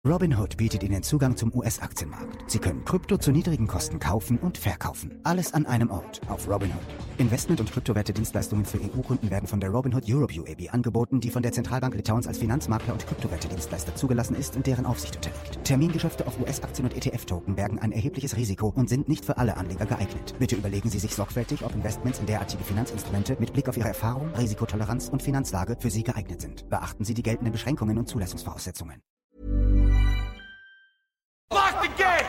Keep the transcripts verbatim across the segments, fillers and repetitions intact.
Robinhood bietet Ihnen Zugang zum U S-Aktienmarkt. Sie können Krypto zu niedrigen Kosten kaufen und verkaufen. Alles an einem Ort auf Robinhood. Investment- und Kryptowerte-Dienstleistungen für E U-Kunden werden von der Robinhood Europe U A B angeboten, die von der Zentralbank Litauens als Finanzmakler und Kryptowerte-Dienstleister zugelassen ist und deren Aufsicht unterliegt. Termingeschäfte auf U S-Aktien und E T F-Token bergen ein erhebliches Risiko und sind nicht für alle Anleger geeignet. Bitte überlegen Sie sich sorgfältig, ob Investments in derartige Finanzinstrumente mit Blick auf Ihre Erfahrung, Risikotoleranz und Finanzlage für Sie geeignet sind. Beachten Sie die geltenden Beschränkungen und Zulassungsvoraussetzungen. Lock the gate!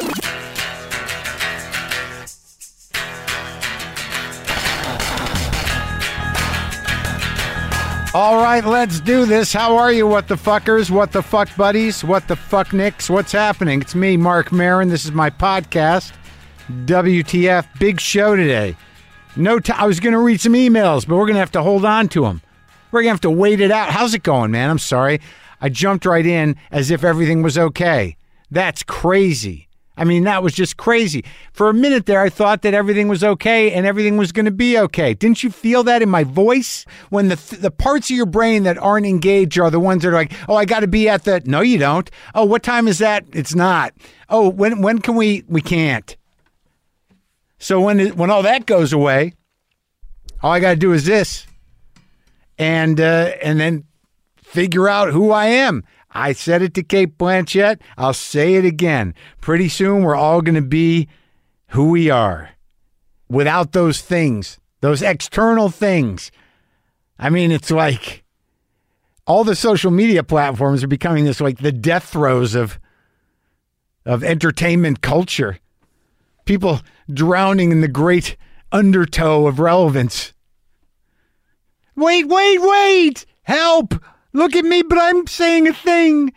All right, let's do this. How are you, what the fuckers, what the fuck buddies, what the fuck nicks? What's happening? It's me, Mark Maron. This is my podcast, W T F. Big show today. No t- I was going to read some emails, but we're going to have to hold on to them. We're going to have to wait it out. How's it going, man? I'm sorry. I jumped right in as if everything was okay. That's crazy. I mean, that was just crazy. For a minute there, I thought that everything was okay and everything was going to be okay. Didn't you feel that in my voice? When the th- the parts of your brain that aren't engaged are the ones that are like, oh, I got to be at the... No, you don't. Oh, what time is that? It's not. Oh, when when can we... We can't. So when it, when all that goes away, all I got to do is this. And uh, and then figure out who I am. I said it to Cate Blanchett. I'll say it again. Pretty soon, we're all going to be who we are. Without those things, those external things. I mean, it's like all the social media platforms are becoming this, like the death throes of, of entertainment culture. People drowning in the great undertow of relevance. Wait, wait, wait! Help! Look at me, but I'm saying a thing.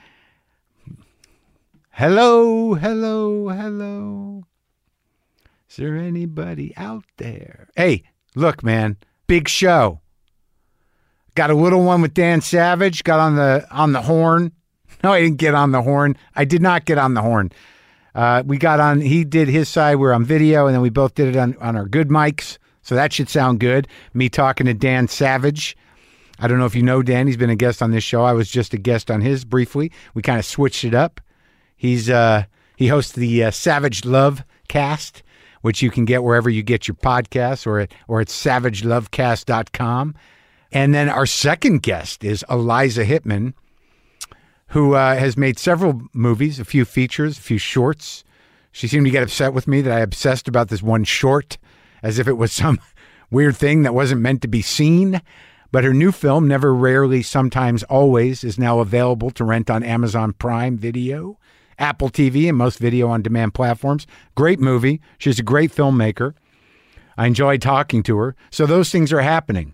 Hello, hello, hello. Is there anybody out there? Hey, look, man, big show. Got a little one with Dan Savage. Got on the on the horn. No, I didn't get on the horn. I did not get on the horn. Uh, we got on. He did his side. We're on video, and then we both did it on on our good mics. So that should sound good. Me talking to Dan Savage. I don't know if you know Dan. He's been a guest on this show. I was just a guest on his briefly. We kind of switched it up. He's uh, he hosts the uh, Savage Love Cast, which you can get wherever you get your podcasts, or at or at savage love cast dot com. And then our second guest is Eliza Hittman, who uh, has made several movies, a few features, a few shorts. She seemed to get upset with me that I obsessed about this one short, as if it was some weird thing that wasn't meant to be seen. But her new film, Never, Rarely, Sometimes, Always, is now available to rent on Amazon Prime Video, Apple T V, and most video-on-demand platforms. Great movie. She's a great filmmaker. I enjoyed talking to her. So those things are happening.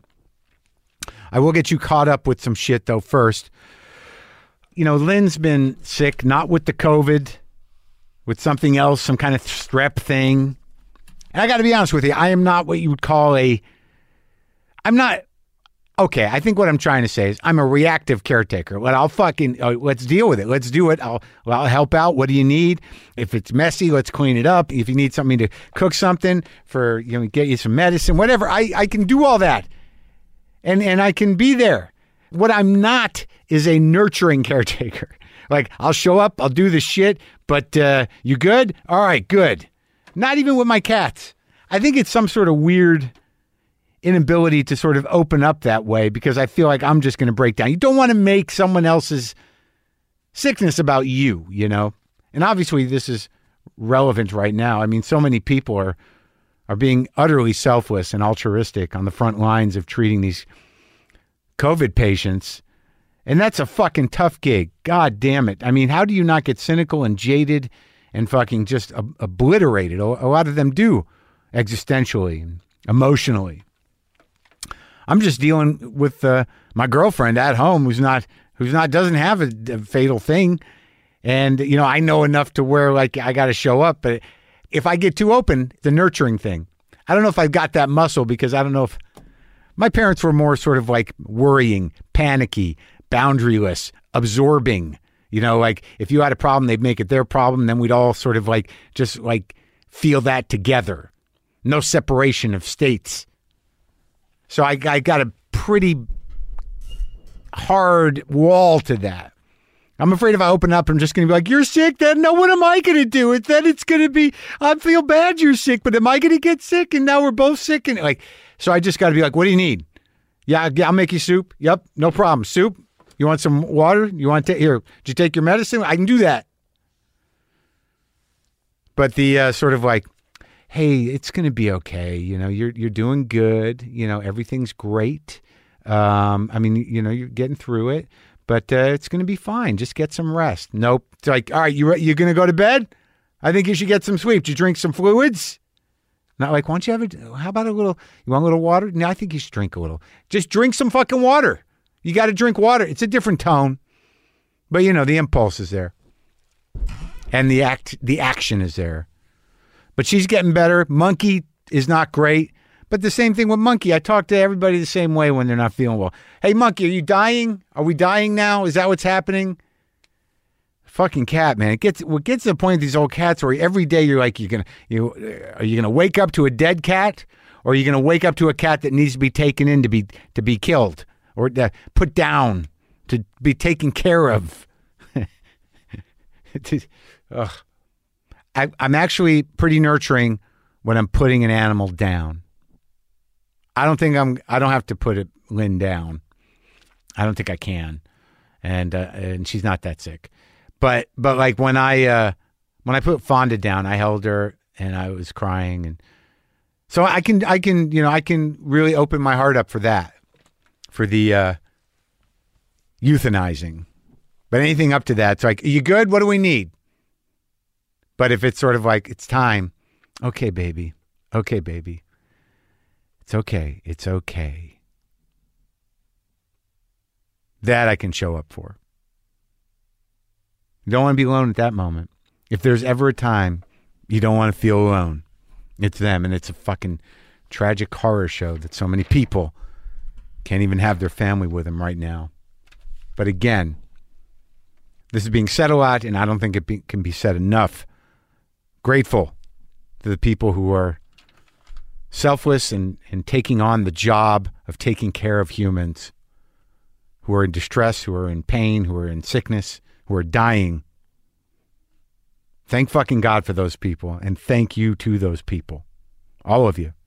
I will get you caught up with some shit, though, first. You know, Lynn's been sick, not with the COVID, with something else, some kind of strep thing. And I got to be honest with you, I am not what you would call a... I'm not... Okay, I think what I'm trying to say is I'm a reactive caretaker. Well, I'll fucking, uh, let's deal with it. Let's do it. I'll, well, I'll help out. What do you need? If it's messy, let's clean it up. If you need something to cook something for, you know, get you some medicine, whatever, I, I can do all that. And, and I can be there. What I'm not is a nurturing caretaker. Like, I'll show up, I'll do the shit, but uh, you good? All right, good. Not even with my cats. I think it's some sort of weird inability to sort of open up that way because I feel like I'm just going to break down. You don't want to make someone else's sickness about you, you know? And obviously this is relevant right now. I mean, so many people are are being utterly selfless and altruistic on the front lines of treating these COVID patients. And that's a fucking tough gig. God damn it. I mean, how do you not get cynical and jaded and fucking just ob- obliterated? A lot of them do existentially and emotionally. I'm just dealing with uh, my girlfriend at home who's not, who's not, doesn't have a, a fatal thing. And, you know, I know enough to where, like, I got to show up. But if I get too open, the nurturing thing, I don't know if I've got that muscle because I don't know if my parents were more sort of like worrying, panicky, boundaryless, absorbing. You know, like if you had a problem, they'd make it their problem. Then we'd all sort of like just like feel that together. No separation of states. So I, I got a pretty hard wall to that. I'm afraid if I open up, I'm just going to be like, you're sick? Then no, what am I going to do? And then it's going to be, I feel bad you're sick, but am I going to get sick? And now we're both sick. And like, so I just got to be like, what do you need? Yeah, yeah, I'll make you soup. Yep, no problem. Soup? You want some water? You want to take, here, did you take your medicine? I can do that. But the uh, sort of like, hey, it's going to be okay. You know, you're you're doing good. You know, everything's great. Um, I mean, you know, you're getting through it. But uh, it's going to be fine. Just get some rest. Nope. It's like, all right, you re- you're going to go to bed? I think you should get some sleep. Did you drink some fluids? Not like, why don't you have a, how about a little, you want a little water? No, I think you should drink a little. Just drink some fucking water. You got to drink water. It's a different tone. But, you know, the impulse is there. And the act, the action is there. But she's getting better. Monkey is not great. But the same thing with Monkey. I talk to everybody the same way when they're not feeling well. Hey, Monkey, are you dying? Are we dying now? Is that what's happening? Fucking cat, man. It gets what gets to the point of these old cats where every day you're like, you're gonna, you are you gonna wake up to a dead cat, or are you gonna wake up to a cat that needs to be taken in to be to be killed or to put down to be taken care of? Ugh. I, I'm actually pretty nurturing when I'm putting an animal down. I don't think I'm. I don't have to put it, Lynn down. I don't think I can, and uh, and she's not that sick. But but like when I uh, when I put Fonda down, I held her and I was crying, and so I can I can you know I can really open my heart up for that, for the uh, euthanizing. But anything up to that, it's like, are you good? What do we need? But if it's sort of like it's time, okay, baby, okay, baby. It's okay. It's okay. That I can show up for. You don't want to be alone at that moment. If there's ever a time you don't want to feel alone, it's them. And it's a fucking tragic horror show that so many people can't even have their family with them right now. But again, this is being said a lot, and I don't think it be, can be said enough. Grateful to the people who are selfless and, and taking on the job of taking care of humans who are in distress, who are in pain, who are in sickness, who are dying. Thank fucking God for those people, and thank you to those people. All of you.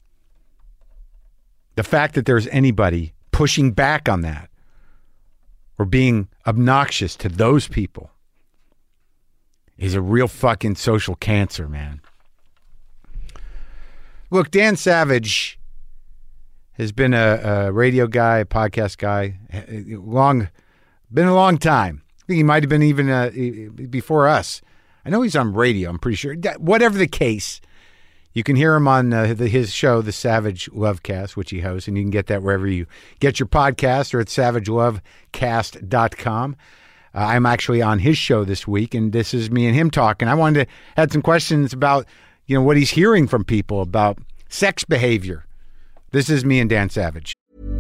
The fact that there's anybody pushing back on that or being obnoxious to those people is a real fucking social cancer, man. Look, Dan Savage has been a, a radio guy, a podcast guy, long, been a long time. I think he might have been even uh, before us. I know he's on radio, I'm pretty sure. Whatever the case, you can hear him on uh, the, his show, The Savage Lovecast, which he hosts, and you can get that wherever you get your podcast or at savage love cast dot com. Uh, I'm actually on his show this week, and this is me and him talking. I wanted to had some questions about, you know, what he's hearing from people about sex behavior. This is me and Dan Savage.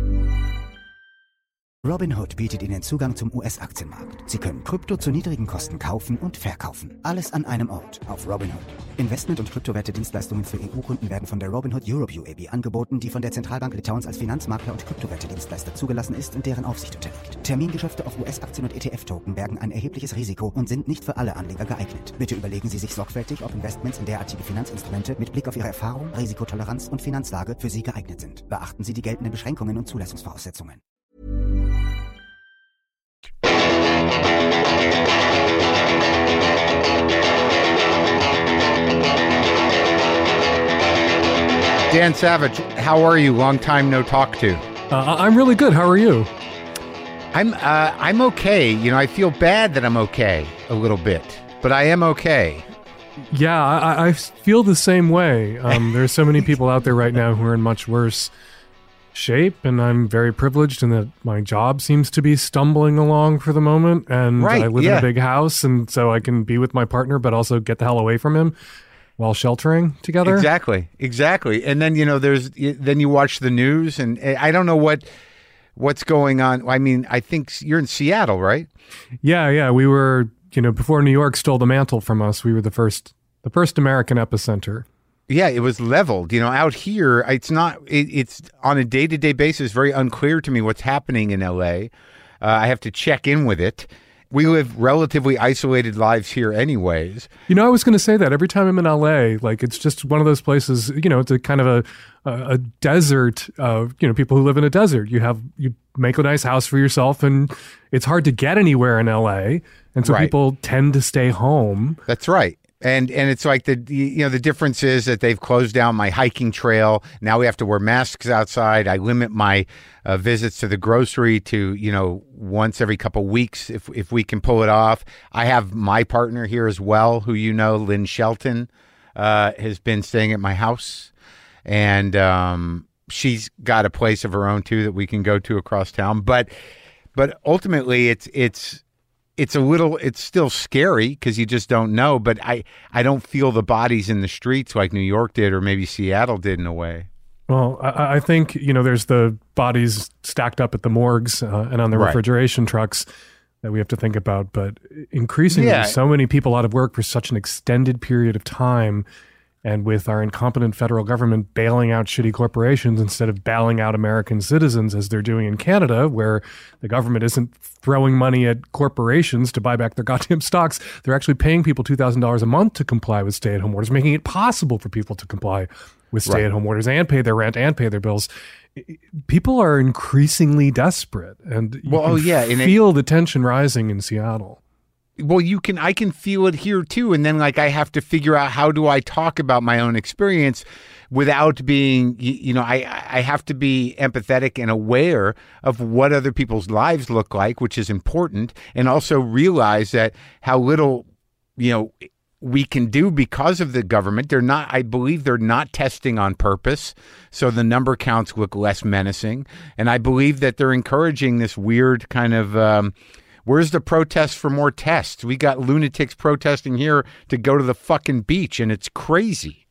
Robinhood bietet Ihnen Zugang zum U S-Aktienmarkt. Sie können Krypto zu niedrigen Kosten kaufen und verkaufen. Alles an einem Ort auf Robinhood. Investment- und Kryptowerte-Dienstleistungen für E U-Kunden werden von der Robinhood Europe U A B angeboten, die von der Zentralbank Litauens als Finanzmakler und Kryptowerte-Dienstleister zugelassen ist und deren Aufsicht unterliegt. Termingeschäfte auf U S-Aktien und E T F-Token bergen ein erhebliches Risiko und sind nicht für alle Anleger geeignet. Bitte überlegen Sie sich sorgfältig, ob Investments in derartige Finanzinstrumente mit Blick auf Ihre Erfahrung, Risikotoleranz und Finanzlage für Sie geeignet sind. Beachten Sie die geltenden Beschränkungen und Zulassungsvoraussetzungen. Dan Savage, how are you? Long time no talk to. Uh, I'm really good. How are you? I'm uh, I'm okay. You know, I feel bad that I'm okay a little bit, but I am okay. Yeah, I, I feel the same way. Um, there's so many people out there right now who are in much worse shape, and I'm very privileged in that my job seems to be stumbling along for the moment, and right, I live yeah. in a big house, and so I can be with my partner, but also get the hell away from him while sheltering together. Exactly, exactly. And then, you know, there's then you watch the news, and I don't know what what's going on. I mean, I think you're in Seattle, right? Yeah, yeah. We were, you know, before New York stole the mantle from us, we were the first, the first American epicenter. Yeah, it was leveled. You know, out here, it's not, it, it's on a day-to-day basis very unclear to me what's happening in L A. Uh, I have to check in with it. we live relatively isolated lives here anyways. You know, I was going to say that every time I'm in L A, like it's just one of those places, you know, it's a kind of a, a, a desert, uh, you know, people who live in a desert. You have, you make a nice house for yourself and it's hard to get anywhere in L A. And so Right. people tend to stay home. That's right. And and it's like the you know the difference is that they've closed down my hiking trail. Now we have to wear masks outside. I limit my uh, visits to the grocery to you know once every couple weeks if if we can pull it off. I have my partner here as well, who you know, Lynn Shelton, uh, has been staying at my house, and um, she's got a place of her own too that we can go to across town. But but ultimately, it's it's. It's a little, it's still scary because you just don't know, but I, I don't feel the bodies in the streets like New York did or maybe Seattle did in a way. Well, I, I think, you know, there's the bodies stacked up at the morgues uh, and on the Right. refrigeration trucks that we have to think about. But increasingly, Yeah. so many people out of work for such an extended period of time. And with our incompetent federal government bailing out shitty corporations instead of bailing out American citizens as they're doing in Canada, where the government isn't throwing money at corporations to buy back their goddamn stocks. They're actually paying people two thousand dollars a month to comply with stay-at-home orders, making it possible for people to comply with stay-at-home orders and pay their rent and pay their bills. People are increasingly desperate. And you Well, can oh, yeah, and it- feel the tension rising in Seattle. Well, you can, I can feel it here too. And then like, I have to figure out how do I talk about my own experience without being, you, you know, I, I have to be empathetic and aware of what other people's lives look like, which is important. And also realize that how little, you know, we can do because of the government. They're not, I believe they're not testing on purpose. So the number counts look less menacing. And I believe that they're encouraging this weird kind of, um, where's the protest for more tests? We got lunatics protesting here to go to the fucking beach, and it's crazy.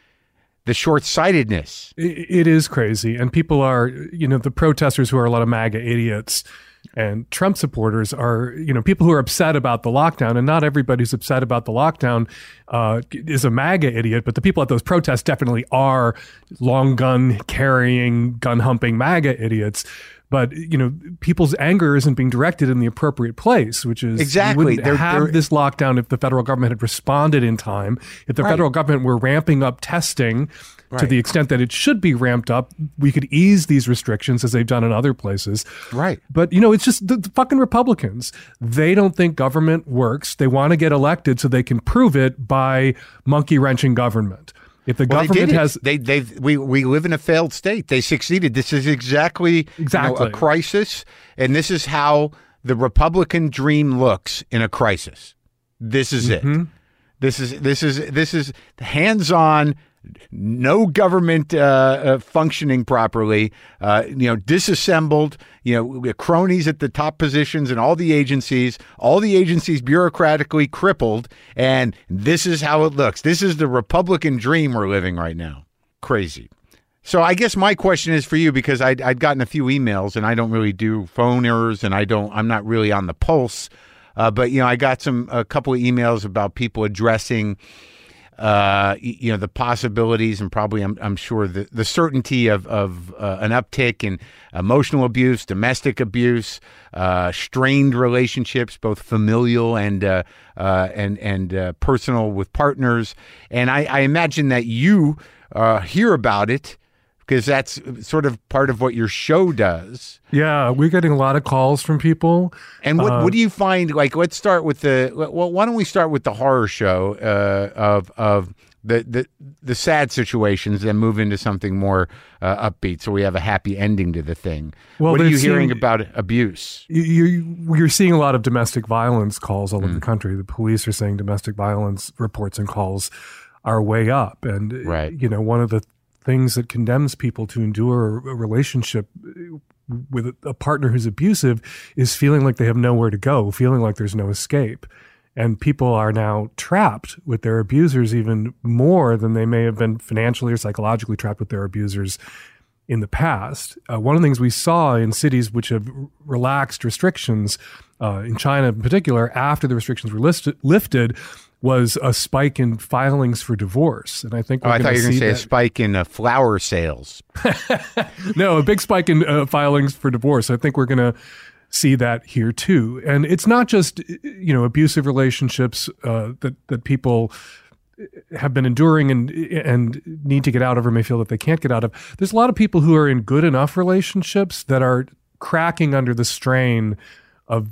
The short-sightedness. It, it is crazy. And people are, you know, the protesters who are a lot of MAGA idiots and Trump supporters are, you know, people who are upset about the lockdown. And not everybody who's upset about the lockdown uh, is a MAGA idiot, but the people at those protests definitely are long gun carrying, gun humping MAGA idiots. But, you know, people's anger isn't being directed in the appropriate place, which is Exactly. you wouldn't They're- have they're- this lockdown if the federal government had responded in time. If the Right. federal government were ramping up testing to Right. the extent that it should be ramped up, we could ease these restrictions as they've done in other places. Right. But, you know, it's just the, the fucking Republicans. They don't think government works. They want to get elected so they can prove it by monkey wrenching government. If the Well, they government did it. has They, they've, we, we live in a failed state. They succeeded. This is exactly, you know, Exactly. a crisis, and this is how the Republican dream looks in a crisis. This is Mm-hmm. it. This is this is this is hands-on. No government uh, uh, functioning properly, uh, you know, disassembled, you know, cronies at the top positions in all the agencies, all the agencies bureaucratically crippled, and this is how it looks. This is the Republican dream we're living right now. Crazy. So I guess my question is for you, because I'd, I'd gotten a few emails, and I don't really do phoners, and I don't, I'm not really on the pulse, uh, but, you know, I got some, a couple of emails about people addressing uh, you know, the possibilities and probably, I'm, I'm sure, the, the certainty of, of uh, an uptick in emotional abuse, domestic abuse, uh, strained relationships, both familial and uh, uh, and and uh, personal with partners. And I, I imagine that you uh, hear about it because that's sort of part of what your show does. Yeah, we're getting a lot of calls from people. And what, Uh, what do you find? Like, let's start with the. Well, why don't we start with the horror show uh, of of the, the the sad situations, and move into something more uh, upbeat, so we have a happy ending to the thing. Well, what are you they've hearing seen- about abuse? You, you, you're seeing a lot of domestic violence calls all Mm. over the country. The police are saying domestic violence reports and calls are way up. And, Right. you know, one of the things that condemns people to endure a relationship with a, a partner who's abusive is feeling like they have nowhere to go, feeling like there's no escape. And people are now trapped with their abusers even more than they may have been financially or psychologically trapped with their abusers in the past. Uh, one of the things we saw in cities which have r- relaxed restrictions, uh, in China in particular, after the restrictions were listed, lifted, was a spike in filings for divorce. And I think Oh, we're I thought gonna you were going see to say a that- spike in uh, flower sales. no, a big spike in uh, filings for divorce. I think we're going to see that here too. And it's not just, you know, abusive relationships uh, that that people have been enduring and and need to get out of or may feel that they can't get out of. There's a lot of people who are in good enough relationships that are cracking under the strain of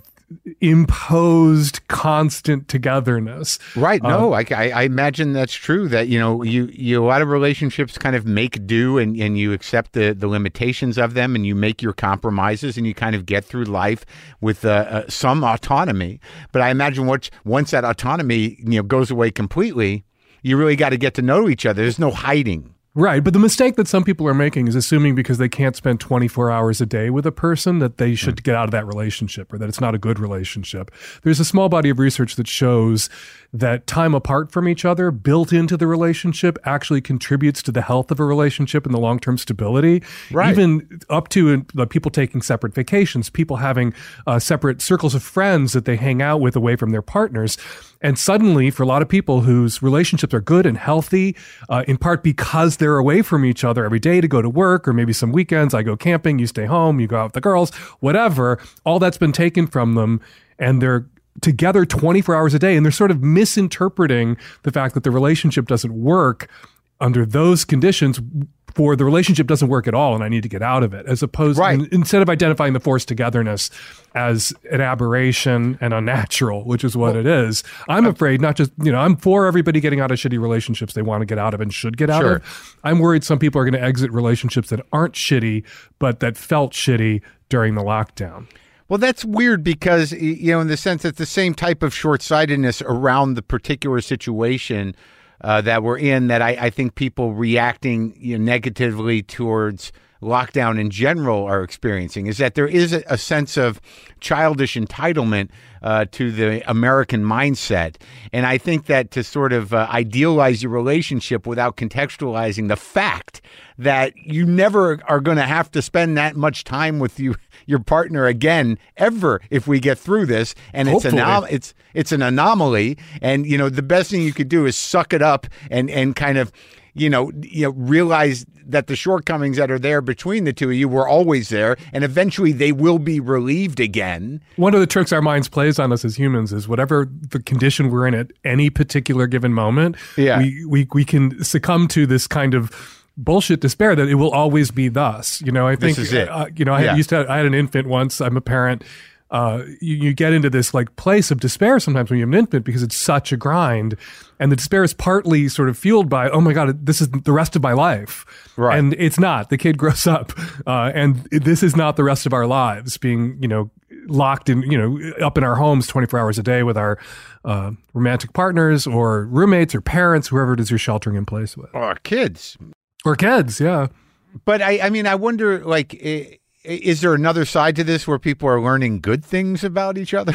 imposed constant togetherness. Right. No, Um, I, I, I imagine that's true. That you know, you, you a lot of relationships kind of make do, and, and you accept the, the limitations of them, and you make your compromises, and you kind of get through life with uh, uh, some autonomy. But I imagine once once that autonomy you know goes away completely, you really got to get to know each other. There's no hiding. Right. But the mistake that some people are making is assuming because they can't spend twenty-four hours a day with a person that they should mm. get out of that relationship or that it's not a good relationship. There's a small body of research that shows that time apart from each other built into the relationship actually contributes to the health of a relationship and the long-term stability. Right. Even up to uh, people taking separate vacations, people having uh, separate circles of friends that they hang out with away from their partners. And suddenly, for a lot of people whose relationships are good and healthy, uh, in part because they're away from each other every day to go to work, or maybe some weekends, I go camping, you stay home, you go out with the girls, whatever, all that's been taken from them, and they're together twenty-four hours a day, and they're sort of misinterpreting the fact that the relationship doesn't work under those conditions, for the relationship doesn't work at all and I need to get out of it, as opposed right. to, instead of identifying the forced togetherness as an aberration and unnatural, which is what well, it is. I'm afraid not just, you know, I'm for everybody getting out of shitty relationships they want to get out of and should get out sure. of. I'm worried some people are going to exit relationships that aren't shitty, but that felt shitty during the lockdown. Well, that's weird because, you know, in the sense that the same type of short-sightedness around the particular situation Uh, that we're in, that I, I think people reacting you know, negatively towards lockdown in general are experiencing, is that there is a, a sense of childish entitlement uh, to the American mindset. And I think that to sort of uh, idealize your relationship without contextualizing the fact that you never are going to have to spend that much time with you, your partner again, ever, if we get through this. And it's an, it's it's an anomaly. And, you know, the best thing you could do is suck it up and, and kind of, you know, you know, realize that the shortcomings that are there between the two of you were always there, and eventually they will be relieved again. One of the tricks our minds plays on us as humans is whatever the condition we're in at any particular given moment, yeah. we, we, we can succumb to this kind of bullshit despair that it will always be thus. You know, I think, this is it. Uh, you know, I yeah. used to, I had an infant once, I'm a parent. Uh, you, you get into this like place of despair sometimes when you have an infant because it's such a grind, and the despair is partly sort of fueled by, oh my God, this is the rest of my life. Right. And it's not. The kid grows up, uh, and this is not the rest of our lives, being, you know, locked in, you know, up in our homes twenty-four hours a day with our uh, romantic partners or roommates or parents, whoever it is you're sheltering in place with. Or kids. Or kids, yeah. But I, I mean, I wonder, like, it, is there another side to this where people are learning good things about each other?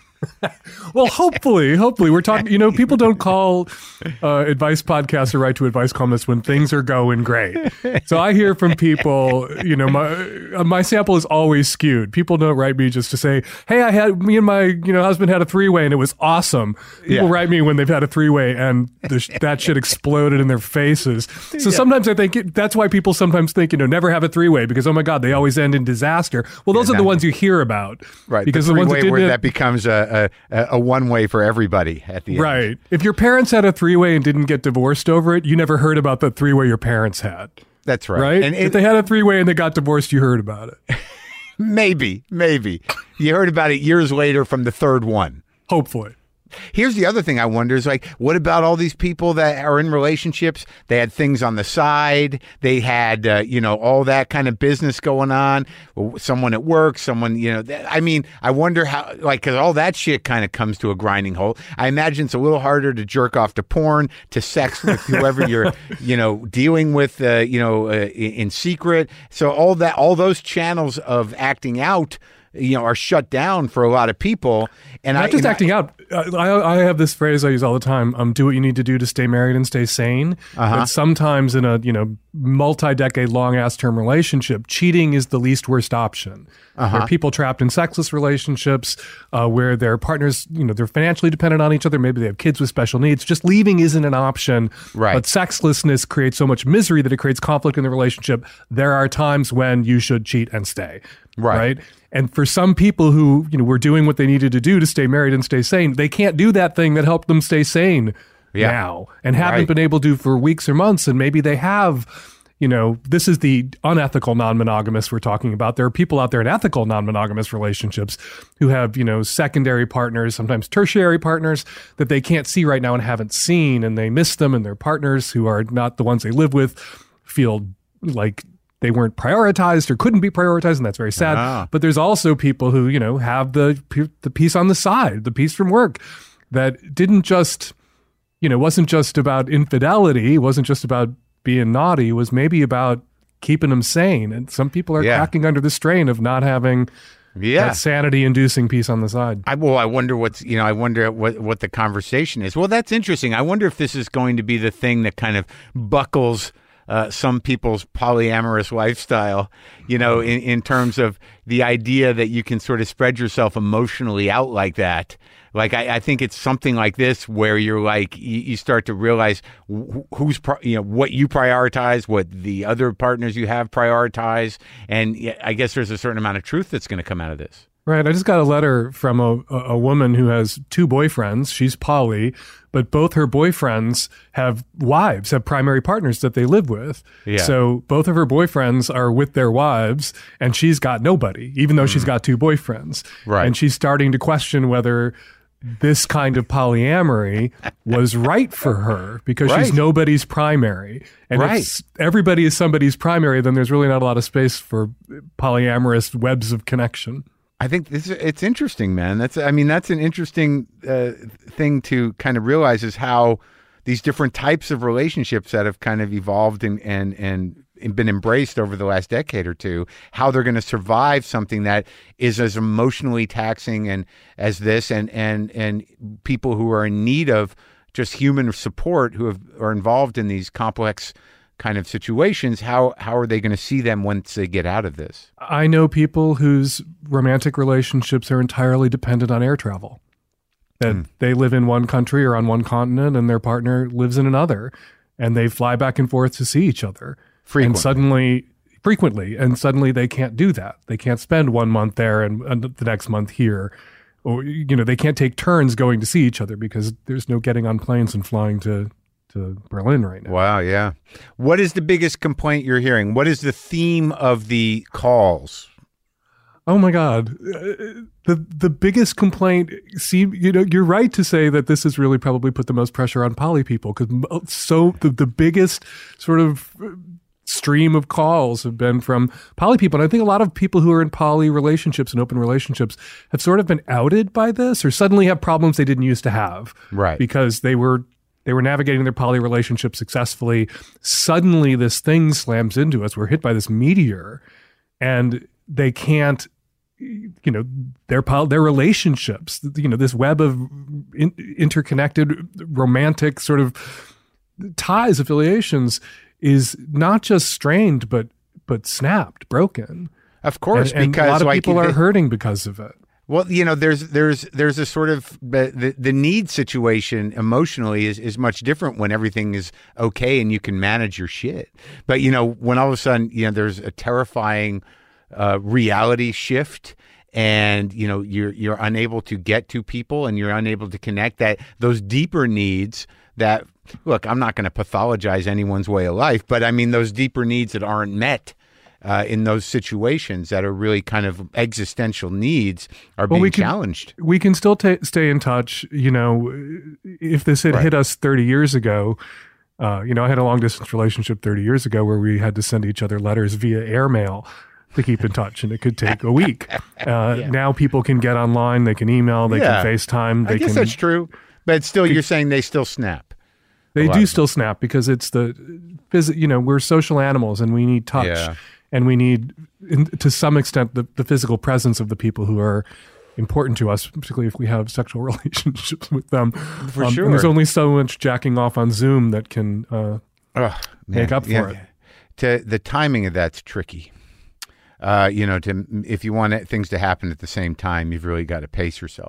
Well, hopefully, hopefully we're talking, you know, people don't call uh, advice podcasts or write to advice columnists when things are going great. So I hear from people, you know, my uh, my sample is always skewed. People don't write me just to say, hey, I had, me and my, you know, husband had a three-way and it was awesome. People yeah. write me when they've had a three-way and the, that shit exploded in their faces. So yeah. sometimes I think it, that's why people sometimes think, you know, never have a three-way because, oh my God, they always end in disaster. Well, those yeah, are the ones you hear about. Right. Because the, the ones that didn't, where that becomes a A, a one-way for everybody at the end. Right. If your parents had a three-way and didn't get divorced over it, you never heard about the three-way your parents had. That's right. Right? And if it, they had a three-way and they got divorced, you heard about it. Maybe, maybe. You heard about it years later from the third one. Hopefully. Here's the other thing I wonder is, like, what about all these people that are in relationships? They had things on the side. They had, uh, you know, all that kind of business going on. Someone at work, someone, you know, th- I mean, I wonder how, like, because all that shit kind of comes to a grinding halt. I imagine it's a little harder to jerk off to porn, to sex with whoever you're, you know, dealing with, uh, you know, uh, in secret. So all that, all those channels of acting out, you know, are shut down for a lot of people. And Not I, just and acting I, out. I, I have this phrase I use all the time. Um, do what you need to do to stay married and stay sane. Uh-huh. But sometimes in a, you know, multi-decade long ass term relationship, cheating is the least worst option. Uh-huh. There are people trapped in sexless relationships uh, where their partners, you know, they're financially dependent on each other. Maybe they have kids with special needs. Just leaving isn't an option. Right. But sexlessness creates so much misery that it creates conflict in the relationship. There are times when you should cheat and stay. Right. right? And for some people who, you know, were doing what they needed to do to stay married and stay sane, they can't do that thing that helped them stay sane Yeah. now and haven't Right. been able to for weeks or months. And maybe they have, you know, this is the unethical non-monogamous we're talking about. There are people out there in ethical non-monogamous relationships who have, you know, secondary partners, sometimes tertiary partners that they can't see right now and haven't seen, and they miss them, and their partners who are not the ones they live with feel like they weren't prioritized or couldn't be prioritized, and that's very sad. Ah. But there's also people who, you know, have the the piece on the side, the piece from work that didn't just, you know, wasn't just about infidelity, wasn't just about being naughty, was maybe about keeping them sane. And some people are Yeah. cracking under the strain of not having Yeah. that sanity-inducing piece on the side. I, well, I wonder what's, you know, I wonder what, what the conversation is. Well, that's interesting. I wonder if this is going to be the thing that kind of buckles uh, some people's polyamorous lifestyle, you know, in, in terms of the idea that you can sort of spread yourself emotionally out like that. Like, I, I think it's something like this where you're like, you, you start to realize wh- who's, pri- you know, what you prioritize, what the other partners you have prioritize. And yeah, I guess there's a certain amount of truth that's going to come out of this. Right. I just got a letter from a, a woman who has two boyfriends. She's poly, but both her boyfriends have wives, have primary partners that they live with. Yeah. So both of her boyfriends are with their wives, and she's got nobody, even though Mm. she's got two boyfriends. Right. And she's starting to question whether this kind of polyamory was right for her because Right. she's nobody's primary. And Right. if everybody is somebody's primary, then there's really not a lot of space for polyamorous webs of connection. I think this it's interesting, man. That's I mean that's an interesting uh, thing to kind of realize is how these different types of relationships that have kind of evolved and and and been embraced over the last decade or two, how they're going to survive something that is as emotionally taxing and as this, and and and people who are in need of just human support who have, are involved in these complex kind of situations, how how are they going to see them once they get out of this? I know people whose romantic relationships are entirely dependent on air travel. That Mm. they live in one country or on one continent and their partner lives in another, and they fly back and forth to see each other. Frequently. And suddenly, frequently, and suddenly they can't do that. They can't spend one month there and, and the next month here. Or, you know, they can't take turns going to see each other because there's no getting on planes and flying to to Berlin right now. Wow, yeah. What is the biggest complaint you're hearing? What is the theme of the calls? Oh my God, Uh, the the biggest complaint. See, you know, you're right to say that this has really probably put the most pressure on poly people because so the the biggest sort of stream of calls have been from poly people, and I think a lot of people who are in poly relationships and open relationships have sort of been outed by this, or suddenly have problems they didn't used to have, Right. Because they were. They were navigating their poly relationship successfully. Suddenly, this thing slams into us. We're hit by this meteor, and they can't, you know, their poly, their relationships, you know, this web of in, interconnected, romantic sort of ties, affiliations, is not just strained, but but snapped, broken. Of course, and, and because a lot of like, people they- are hurting because of it. Well, you know, there's there's there's a sort of the the need situation emotionally is, is much different when everything is okay and you can manage your shit. But you know, when all of a sudden, you know, there's a terrifying uh, reality shift, and you know, you're you're unable to get to people and you're unable to connect. That those deeper needs that look, I'm not going to pathologize anyone's way of life, but I mean those deeper needs that aren't met. Uh, in those situations that are really kind of existential needs are being we can- challenged. We can still ta stay in touch. You know, if this had Right. hit us thirty years ago, uh, you know, I had a long distance relationship thirty years ago where we had to send each other letters via airmail to keep in touch, and it could take a week. Uh, Now people can get online, they can email, they Yeah. can FaceTime, they I guess can. that's true, but still, you're saying they still snap. They lot do of still snap because it's the, phys- you know, we're social animals and we need touch. Yeah. And we need, in, to some extent, the, the physical presence of the people who are important to us, particularly if we have sexual relationships with them. For Um, sure. And there's only so much jacking off on Zoom that can uh, Ugh, make man. up for Yeah. it. To the timing of that's tricky. Uh, you know, to if you want it- things to happen at the same time, you've really got to pace yourself.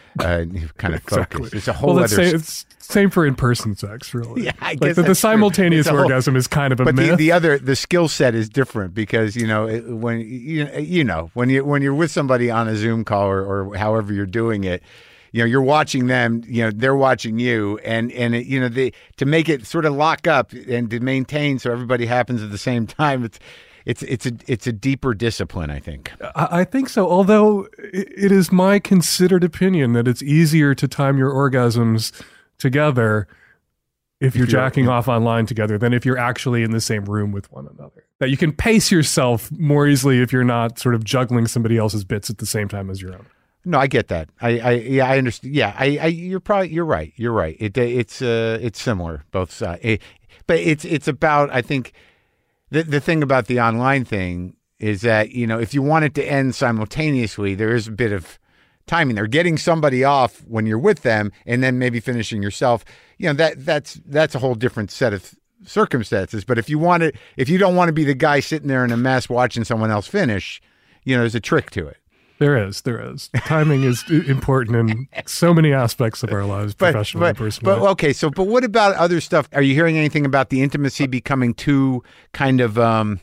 uh, kind of focus. Exactly. It's a whole well, other. Same, it's same for in-person sex, really. Yeah, I like guess the, the that's true. simultaneous It's a whole- orgasm is kind of a But myth. the, the other the skill set is different because you know it, when you you know when you when you're with somebody on a Zoom call or, or however you're doing it, you know you're watching them, you know they're watching you, and and it, you know they to make it sort of lock up and to maintain so everybody happens at the same time. It's it's it's a it's a deeper discipline, I think. I, I think so. Although it, it is my considered opinion that it's easier to time your orgasms together if you're If you're- jacking off online together than if you're actually in the same room with one another. That you can pace yourself more easily if you're not sort of juggling somebody else's bits at the same time as your own. No, I get that. I, I yeah, I understand. Yeah, I, I you're probably you're right. You're right. It it's uh it's similar both sides. It, but it's it's about I think the the thing about the online thing is that you know if you want it to end simultaneously, there is a bit of timing there. Getting somebody off when you're with them and then maybe finishing yourself. You know that that's that's a whole different set of circumstances. But if you want it, if you don't want to be the guy sitting there in a mess watching someone else finish, you know, there's a trick to it. There is, there is. Timing is important in so many aspects of our lives, But, professionally but, and personally. but okay, so but what about other stuff? Are you hearing anything about the intimacy becoming too kind of um,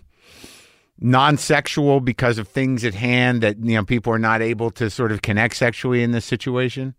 non-sexual because of things at hand that you know people are not able to sort of connect sexually in this situation?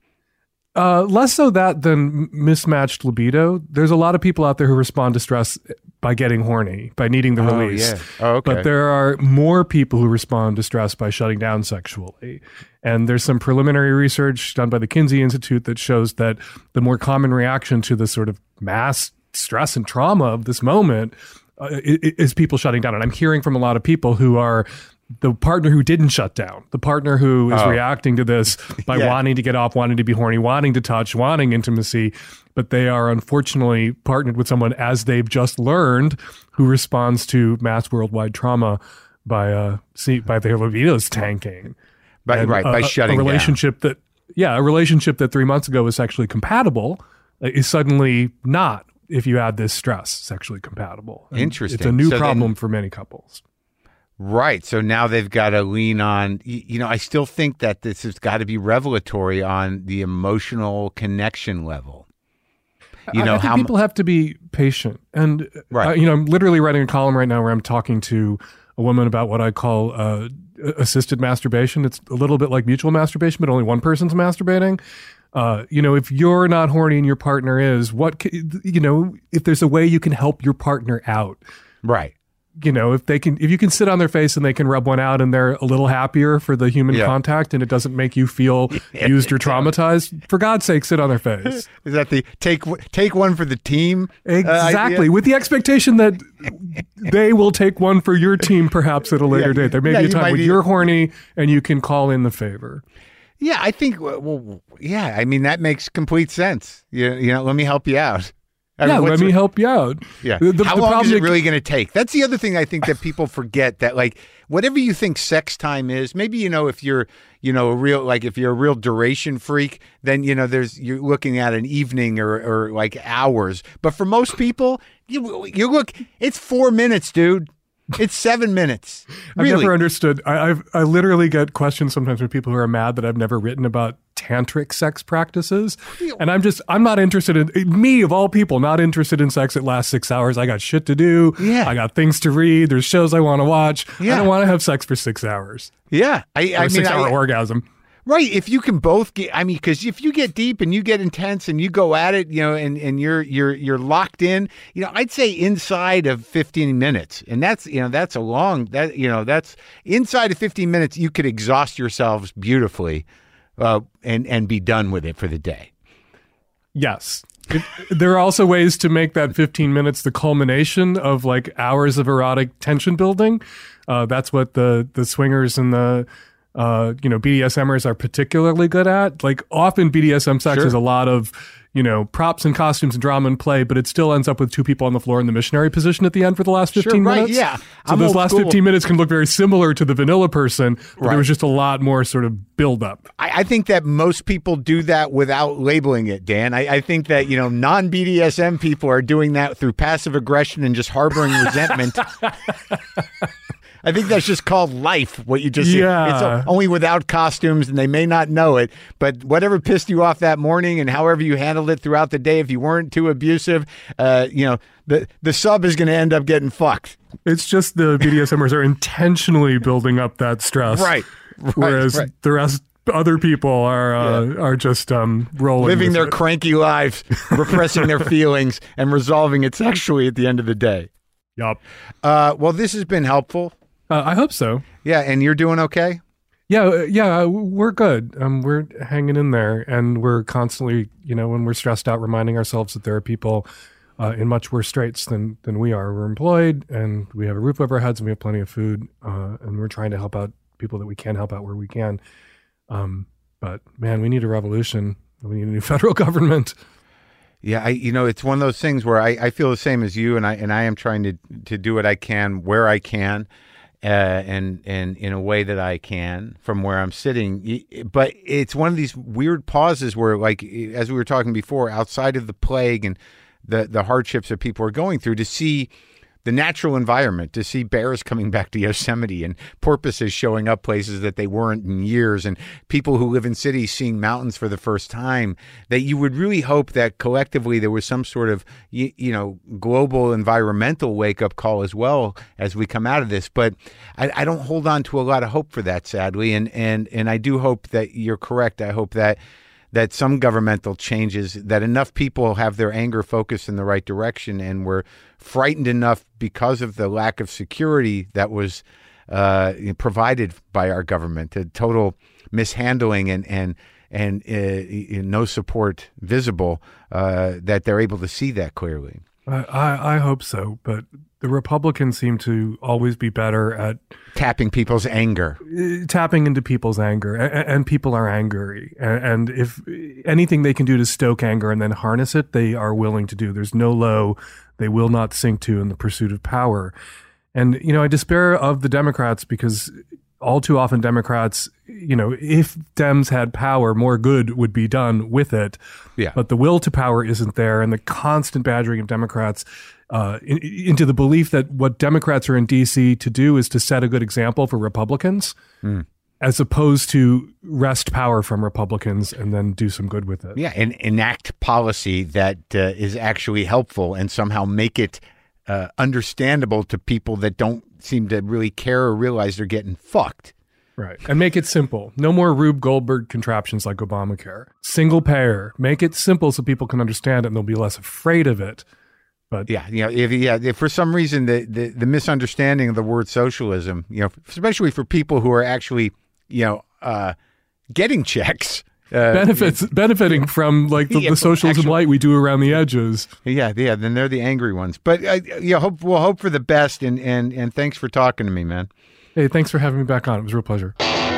Uh, less so that than mismatched libido. There's a lot of people out there who respond to stress by getting horny, by needing the Oh, release. yeah. Oh, okay. But there are more people who respond to stress by shutting down sexually. And there's some preliminary research done by the Kinsey Institute that shows that the more common reaction to the sort of mass stress and trauma of this moment uh, is people shutting down. And I'm hearing from a lot of people who are the partner who didn't shut down, the partner who is Oh. reacting to this by Yeah. wanting to get off, wanting to be horny, wanting to touch, wanting intimacy, but they are unfortunately partnered with someone, as they've just learned, who responds to mass worldwide trauma by uh see by their libidos tanking. By, And right, a, by a- shutting a relationship that yeah, a relationship that three months ago was sexually compatible uh, is suddenly not if you add this stress sexually compatible. And Interesting. It's a new So then- problem for many couples. down. Right. So now they've got to lean on. You, you know, I still think that this has got to be revelatory on the emotional connection level. You know I, I think how people have to be patient, and Right. uh, you know, I'm literally writing a column right now where I'm talking to a woman about what I call uh, assisted masturbation. It's a little bit like mutual masturbation, but only one person's masturbating. Uh, you know, if you're not horny and your partner is, what ca- you know, if there's a way you can help your partner out. right. You know, if they can, if you can sit on their face and they can rub one out and they're a little happier for the human Yeah. contact and it doesn't make you feel used or traumatized, for God's sake, sit on their face. Is that the take take one for the team? uh, Exactly, idea? with the expectation that they will take one for your team perhaps at a later Yeah, date. There may yeah, be a you time might when need- you're horny and you can call in the favor. Yeah, I think. Well, yeah, I mean that makes complete sense. You, you know, let me help you out. I mean, Yeah, what's let me the- help you out. Yeah. The, the- How the long is problem it that- really going to take? That's the other thing I think that people forget, that like whatever you think sex time is, maybe, you know, if you're, you know, a real, like if you're a real duration freak, then, you know, there's, you're looking at an evening or, or like hours. But for most people, you, you look, it's four minutes, dude. It's seven minutes. I've Really. never understood. I, I've I literally get questions sometimes from people who are mad that I've never written about tantric sex practices, and I'm just I'm not interested in me of all people, not interested in sex that lasts six hours. I got shit to do. Yeah. I got things to read. There's shows I want to watch. Yeah. I don't want to have sex for six hours. Yeah. I, Or I a mean, six hour I, orgasm. Right. If you can both get, I mean, because if you get deep and you get intense and you go at it, you know, and, and you're you're you're locked in, you know, I'd say inside of fifteen minutes, and that's you know that's a long that you know that's inside of fifteen minutes, you could exhaust yourselves beautifully, uh, and and be done with it for the day. Yes. It, there are also ways to make that fifteen minutes the culmination of like hours of erotic tension building. Uh, that's what the the swingers and the uh, you know, B D S Mers are particularly good at. Like often B D S M sex Sure. is a lot of, you know, props and costumes and drama and play, but it still ends up with two people on the floor in the missionary position at the end for the last fifteen right, minutes. yeah. So I'm those old last school. fifteen minutes can look very similar to the vanilla person, but Right. there was just a lot more sort of build up. I, I think that most people do that without labeling it, Dan. I, I think that, you know, non B D S M people are doing that through passive aggression and just harboring resentment. I think that's just called life, what you just Yeah. said. It's only without costumes, and they may not know it, but whatever pissed you off that morning and however you handled it throughout the day, if you weren't too abusive, uh, you know, the, the sub is going to end up getting fucked. It's just the B D S M ers are intentionally building up that stress. Right. right Whereas right. the rest, other people are uh, Yeah. are just um, rolling. Living with their it. cranky lives, repressing their feelings, and resolving it sexually at the end of the day. Yup. Uh, well, this has been helpful. Uh, I hope so. Yeah, and you're doing okay? Yeah, uh, yeah, uh, we're good. Um, we're hanging in there, and we're constantly, you know, when we're stressed out, reminding ourselves that there are people uh, in much worse straits than than we are. We're employed, and we have a roof over our heads, and we have plenty of food, uh, and we're trying to help out people that we can help out where we can. Um, but man, we need a revolution. We need a new federal government. Yeah, I, you know, it's one of those things where I, I feel the same as you, and I and I am trying to to do what I can where I can, uh, and and in a way that I can from where I'm sitting. But it's one of these weird pauses where, like, as we were talking before, outside of the plague and the the hardships that people are going through, to see the natural environment, to see bears coming back to Yosemite and porpoises showing up places that they weren't in years, and people who live in cities seeing mountains for the first time, that you would really hope that collectively there was some sort of, you, you know, global environmental wake-up call as well as we come out of this. But I, I don't hold on to a lot of hope for that, sadly, and and and I do hope that you're correct. I hope that that some governmental changes, that enough people have their anger focused in the right direction, and we're frightened enough because of the lack of security that was uh, provided by our government, a total mishandling and and and uh, no support visible, uh, that they're able to see that clearly. I, I, I hope so, but the Republicans seem to always be better at tapping people's anger, uh, tapping into people's anger, and, and people are angry. And, and if anything they can do to stoke anger and then harness it, they are willing to do. There's no low they will not sink to in the pursuit of power. And, you know, I despair of the Democrats because all too often Democrats, you know, if Dems had power, more good would be done with it. Yeah. But the will to power isn't there, and the constant badgering of Democrats uh, in, into the belief that what Democrats are in D C to do is to set a good example for Republicans, mm. as opposed to wrest power from Republicans and then do some good with it. Yeah, and enact policy that uh, is actually helpful and somehow make it uh, understandable to people that don't seem to really care or realize they're getting fucked. Right. And make it simple. No more Rube Goldberg contraptions like Obamacare. Single payer. Make it simple so people can understand it and they'll be less afraid of it. But yeah, you know, if, yeah, if for some reason the, the, the misunderstanding of the word socialism, you know, especially for people who are actually, you know, uh, getting checks. Uh, benefits benefiting from like the, yeah, the socialism actual, light we do around the edges. Yeah, yeah. Then they're the angry ones. But uh, yeah, hope we'll hope for the best. And and and thanks for talking to me, man. Hey, thanks for having me back on. It was a real pleasure.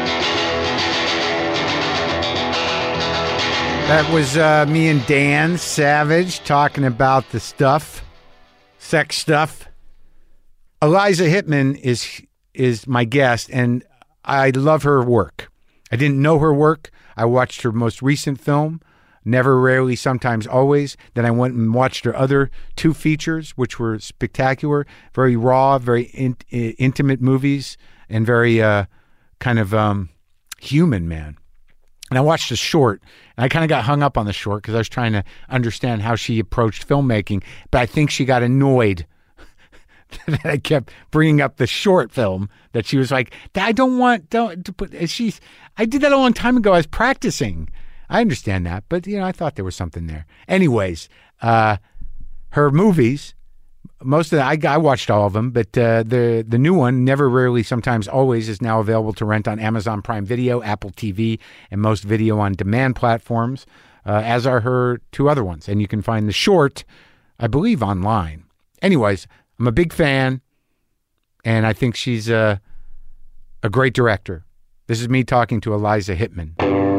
That was uh, me and Dan Savage talking about the stuff, sex stuff. Eliza Hittman is is my guest, and I love her work. I didn't know her work. I watched her most recent film, Never, Rarely, Sometimes, Always. Then I went and watched her other two features, which were spectacular, very raw, very in, uh, intimate movies, and very uh, kind of um, human, man. And I watched a short, and I kind of got hung up on the short because I was trying to understand how she approached filmmaking, but I think she got annoyed that I kept bringing up the short film, that she was like, I don't want, don't, to put, she's, I did that a long time ago. I was practicing. I understand that, but, you know, I thought there was something there. Anyways, uh, her movies, most of the, I, I watched all of them, but uh, the, the new one, Never, Rarely, Sometimes, Always, is now available to rent on Amazon Prime Video, Apple T V, and most video-on-demand platforms, uh, as are her two other ones. And you can find the short, I believe, online. Anyways, I'm a big fan, and I think she's a, a great director. This is me talking to Eliza Hittman.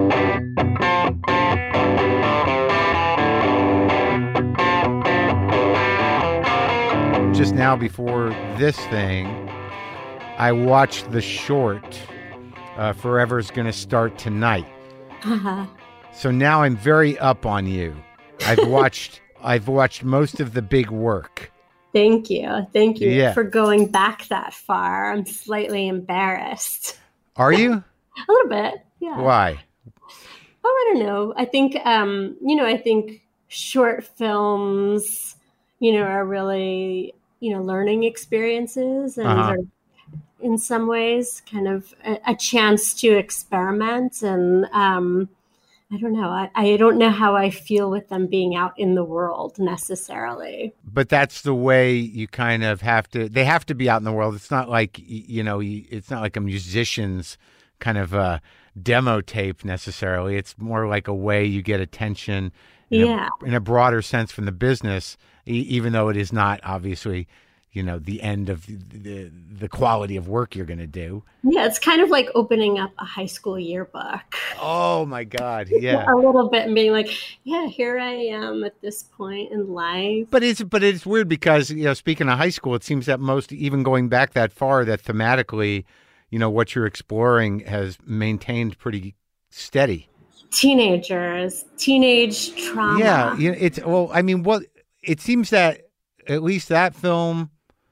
Just now, before this thing, I watched the short, uh, Forever's Gonna Start Tonight. Uh-huh. So now I'm very up on you. I've watched I've watched most of the big work. Thank you. Thank you Yeah. for going back that far. I'm slightly embarrassed. Are you? A little bit. Yeah. Why? Oh, I don't know. I think, um, you know, I think short films, you know, are really, you know, learning experiences and Uh-huh. are in some ways kind of a, a chance to experiment. And um, I don't know. I, I don't know how I feel with them being out in the world necessarily. But that's the way you kind of have to, they have to be out in the world. It's not like, y- you know, you- it's not like a musician's kind of uh demo tape necessarily. It's more like a way you get attention in, Yeah. a, in a broader sense from the business, e- even though it is not obviously, you know, the end of the, the, the quality of work you're going to do. Yeah, it's kind of like opening up a high school yearbook. Oh my God. Yeah. A little bit and being like, yeah, here I am at this point in life. But it's but it's weird because, you know, speaking of high school, it seems that most, even going back that far, that thematically, you know, what you're exploring has maintained pretty steady. Teenagers, teenage trauma. Yeah, you know, it's well, I mean, what it seems that at least that film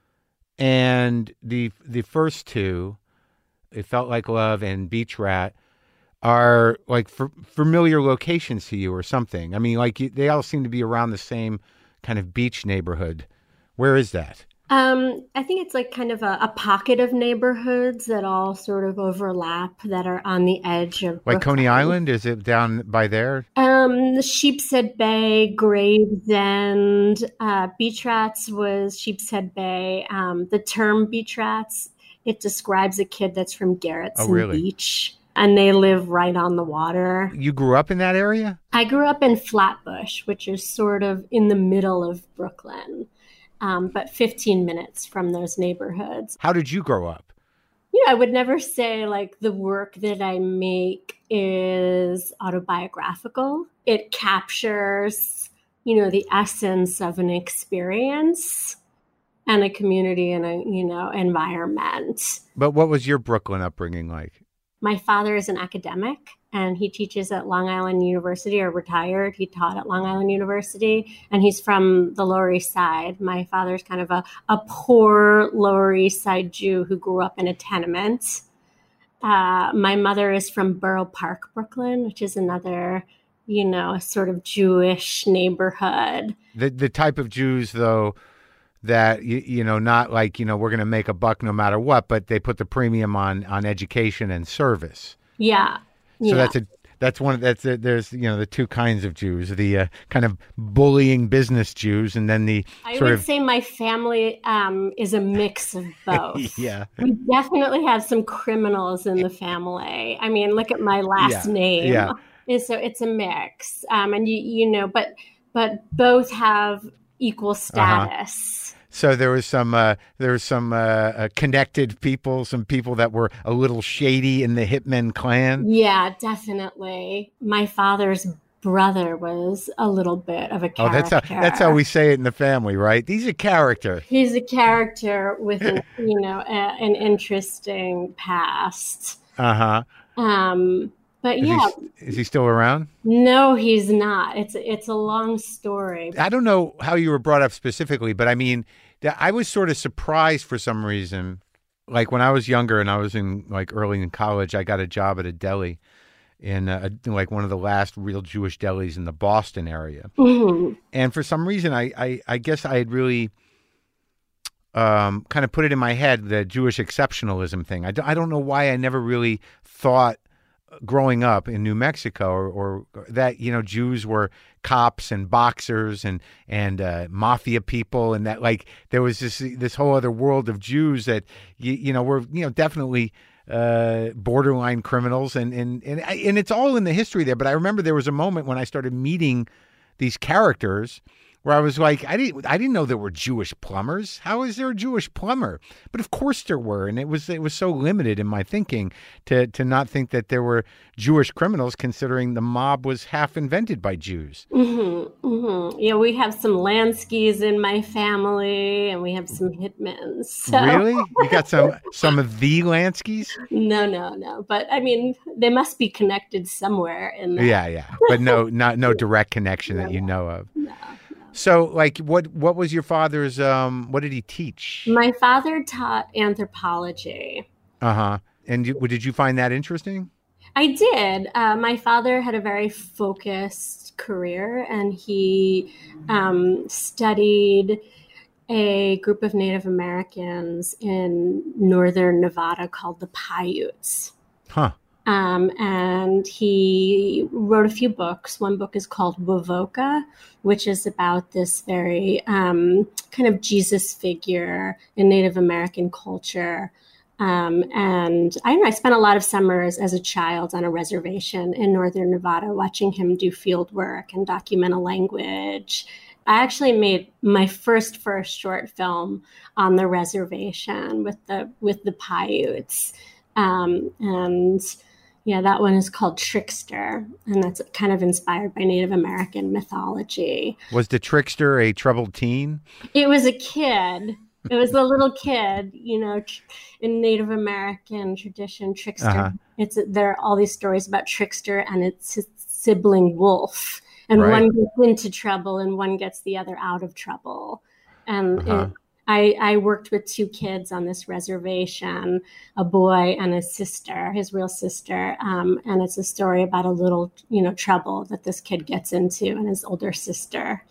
and the the first two, It Felt Like Love and Beach Rat, are like f- familiar locations to you or something. I mean, like you, they all seem to be around the same kind of beach neighborhood. Where is that? Um, I think it's like kind of a, a pocket of neighborhoods that all sort of overlap that are on the edge of Like Coney Brooklyn. Island? Is it down by there? Um, the Sheepshead Bay, Gravesend, uh, Beach Rats was Sheepshead Bay. Um, the term Beach Rats, it describes a kid that's from Garrettson Oh, really? Beach, and they live right on the water. You grew up in that area? I grew up in Flatbush, which is sort of in the middle of Brooklyn, um, but fifteen minutes from those neighborhoods. How did you grow up? You know, I would never say like the work that I make is autobiographical. It captures, you know, the essence of an experience and a community and a, you know, environment. But what was your Brooklyn upbringing like? My father is an academic and he teaches at Long Island University, or retired. He taught at Long Island University, and he's from the Lower East Side. My father's kind of a, a poor Lower East Side Jew who grew up in a tenement. Uh, my mother is from Borough Park, Brooklyn, which is another, you know, sort of Jewish neighborhood. The the type of Jews, though, that, you, you know, not like, you know, we're going to make a buck no matter what, but they put the premium on, on education and service. Yeah. So yeah. that's a that's one of that's a, there's, you know, the two kinds of Jews, the uh, kind of bullying business Jews, and then the I sort would of say my family um, is a mix of both. yeah. We definitely have some criminals in the family. I mean, look at my last Yeah, name. yeah. And so it's a mix. Um, and you you know, but but both have equal status. So there was some uh, there was some uh, uh, connected people, some people that were a little shady in the Hitmen clan. Yeah, definitely. My father's brother was a little bit of a Oh, character. that's how that's how we say it in the family, right? He's a character. He's a character with an, you know, a, an interesting past. Uh huh. Um, but Is, yeah, he, is he still around? no, he's not. It's it's a long story. I don't know how you were brought up specifically, but I mean, th- I was sort of surprised for some reason. Like when I was younger and I was in like early in college, I got a job at a deli in uh, like one of the last real Jewish delis in the Boston area. Mhm. And for some reason, I, I, I guess I had really um, kind of put it in my head, the Jewish exceptionalism thing. I, do, I don't know why I never really thought growing up in New Mexico or, or that, you know, Jews were cops and boxers and, and uh, mafia people, and that like there was this this whole other world of Jews that, you, you know, were, you know, definitely uh, borderline criminals. And, and, and, and it's all in the history there. But I remember there was a moment when I started meeting these characters where I was like, I didn't, I didn't know there were Jewish plumbers. How is there a Jewish plumber? But of course there were, and it was, it was so limited in my thinking to to not think that there were Jewish criminals, considering the mob was half invented by Jews. Mm-hmm, mm-hmm. Yeah, we have some Lanskys in my family, and we have some Hitmans. So. Really, you got some some of the Lanskys? No, no, no. But I mean, they must be connected somewhere in there. Yeah, yeah, but no, not no direct connection that you know of. No, no. So, like, what what was your father's? Um, what did he teach? My father taught anthropology. Uh huh. And you, did you find that interesting? I did. Uh, my father had a very focused career, and he um, studied a group of Native Americans in northern Nevada called the Paiutes. Huh. Um, and he wrote a few books. One book is called Wovoka, which is about this very um, kind of Jesus figure in Native American culture. Um, and I don't know, I spent a lot of summers as a child on a reservation in northern Nevada watching him do field work and document a language. I actually made my first first short film on the reservation with the with the Paiutes. Um, and yeah, that one is called Trickster, and that's kind of inspired by Native American mythology. Was the trickster a troubled teen? It was a kid. It was a little kid, you know, tr- in Native American tradition, Trickster. Uh-huh. It's there are all these stories about Trickster and its his sibling Wolf, and right. one gets into trouble and one gets the other out of trouble. And uh-huh. it, I, I worked with two kids on this reservation, a boy and a sister, his real sister. Um, and it's a story about a little, you know, trouble that this kid gets into and his older sister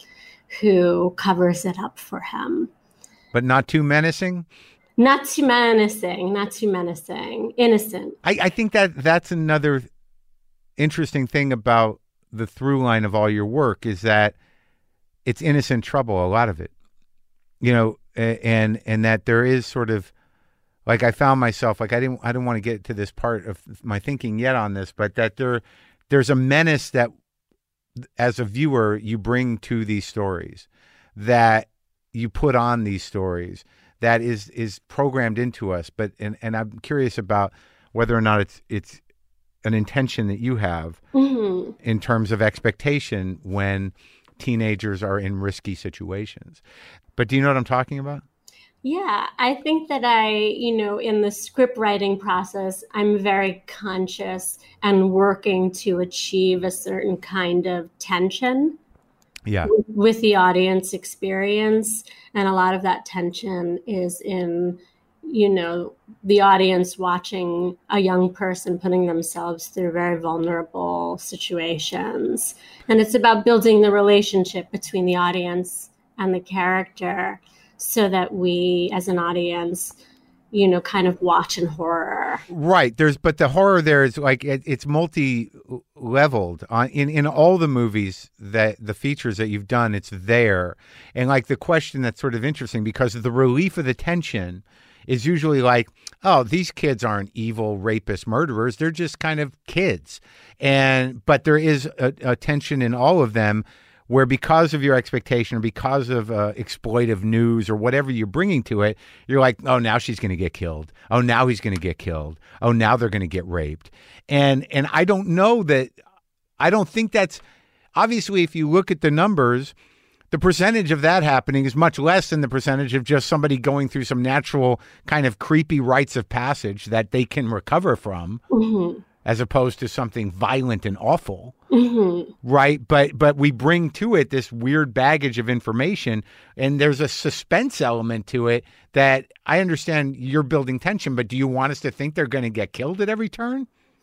who covers it up for him. But not too menacing? Not too menacing, not too menacing, innocent. I, I think that that's another interesting thing about the through line of all your work is that it's innocent trouble, a lot of it. You know, and and that there is sort of, like I found myself, like I didn't I didn't want to get to this part of my thinking yet on this, but that there there's a menace that as a viewer you bring to these stories, that you put on these stories, that is is programmed into us. But and, and I'm curious about whether or not it's it's an intention that you have mm-hmm. in terms of expectation when teenagers are in risky situations. But do you know what I'm talking about? Yeah, I think that I, you know, in the script writing process, I'm very conscious and working to achieve a certain kind of tension yeah. with, with the audience experience. And a lot of that tension is in, you know, the audience watching a young person putting themselves through very vulnerable situations. And it's about building the relationship between the audience and the character so that we, as an audience, you know, kind of watch in horror. Right. There's, but the horror there is like, it, it's multi-leveled. On, in, in all the movies, that the features that you've done, it's there. And like the question that's sort of interesting, because the relief of the tension is usually like, oh, these kids aren't evil, rapist, murderers. They're just kind of kids. And, but there is a, a tension in all of them where because of your expectation or because of uh, exploitive news or whatever you're bringing to it, you're like, oh, now she's going to get killed. Oh, now he's going to get killed. Oh, now they're going to get raped. And and I don't know that, I don't think that's, obviously, if you look at the numbers, the percentage of that happening is much less than the percentage of just somebody going through some natural kind of creepy rites of passage that they can recover from. Mm-hmm. As opposed to something violent and awful, mm-hmm. right? But but we bring to it this weird baggage of information, and there's a suspense element to it that I understand you're building tension, but do you want us to think they're going to get killed at every turn?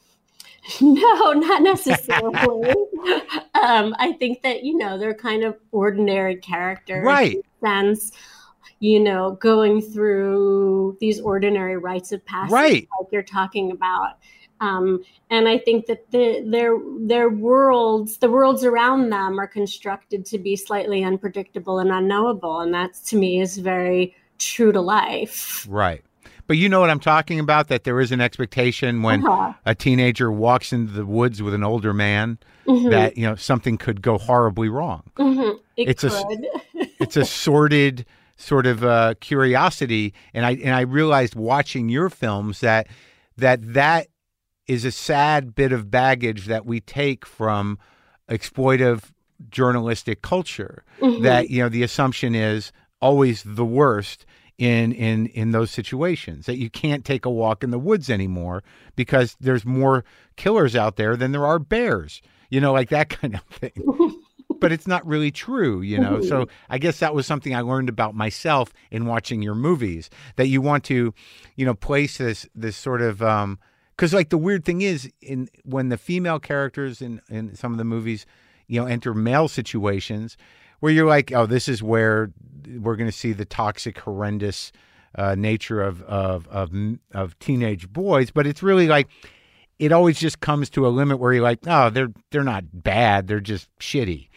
No, not necessarily. um, I think that, you know, they're kind of ordinary characters. Right. In a sense, you know, going through these ordinary rites of passage, right. like you're talking about. Um, and I think that the, their their worlds, the worlds around them are constructed to be slightly unpredictable and unknowable. And that, to me, is very true to life. Right. But you know what I'm talking about, that there is an expectation when uh-huh. a teenager walks into the woods with an older man mm-hmm. that, you know, something could go horribly wrong. Mm-hmm. It it's could. A, it's a sordid sort of uh, curiosity. And I and I realized watching your films that that that is a sad bit of baggage that we take from exploitive journalistic culture. Mm-hmm. That, you know, the assumption is always the worst in in in those situations, that you can't take a walk in the woods anymore because there's more killers out there than there are bears, you know, like that kind of thing. but it's not really true, you know? So I guess that was something I learned about myself in watching your movies, that you want to, you know, place this, this sort of, um, cause like the weird thing is in, when the female characters in, in some of the movies, you know, enter male situations where you're like, oh, this is where we're going to see the toxic, horrendous, uh, nature of, of, of, of teenage boys. But it's really like, it always just comes to a limit where you're like, oh, they're they're not bad, they're just shitty.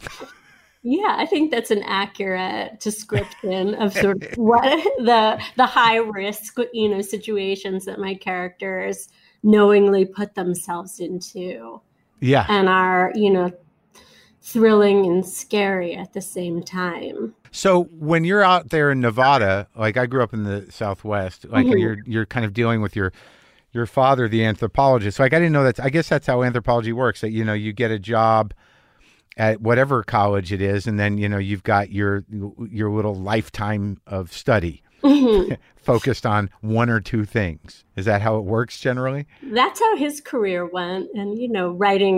Yeah, I think that's an accurate description of sort of what the the high risk, you know, situations that my characters knowingly put themselves into. Yeah. And are, you know, thrilling and scary at the same time. So when you're out there in Nevada, like I grew up in the Southwest, like mm-hmm. you're you're kind of dealing with your your father, the anthropologist. Like I didn't know that. I guess that's how anthropology works. That, you know, you get a job at whatever college it is, and then, you know, you've got your your little lifetime of study mm-hmm. focused on one or two things. Is that how it works generally? That's how his career went. And, you know, writing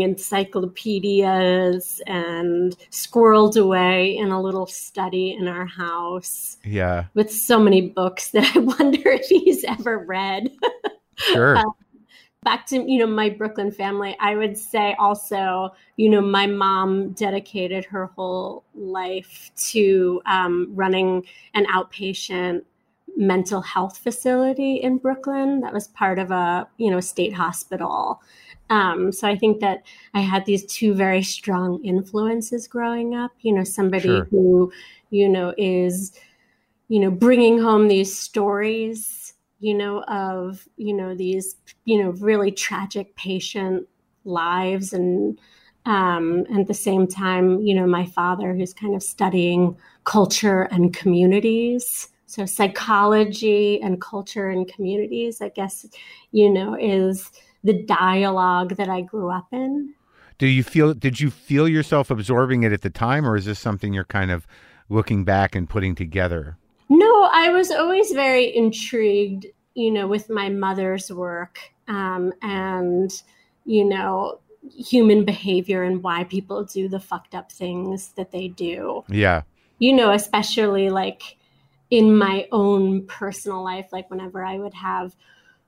encyclopedias and squirreled away in a little study in our house. Yeah. With so many books that I wonder if he's ever read. Sure. Um, back to, you know, my Brooklyn family, I would say also, you know, my mom dedicated her whole life to um, running an outpatient mental health facility in Brooklyn that was part of a, you know, state hospital. Um, so I think that I had these two very strong influences growing up, you know, somebody sure. who, you know, is, you know, bringing home these stories, you know, of, you know, these, you know, really tragic patient lives. And um, at the same time, you know, my father, who's kind of studying culture and communities. So psychology and culture and communities, I guess, you know, is the dialogue that I grew up in. Do you feel, did you feel yourself absorbing it at the time, or is this something you're kind of looking back and putting together? No, I was always very intrigued, you know, with my mother's work um, and, you know, human behavior and why people do the fucked up things that they do. Yeah. You know, especially like in my own personal life, like whenever I would have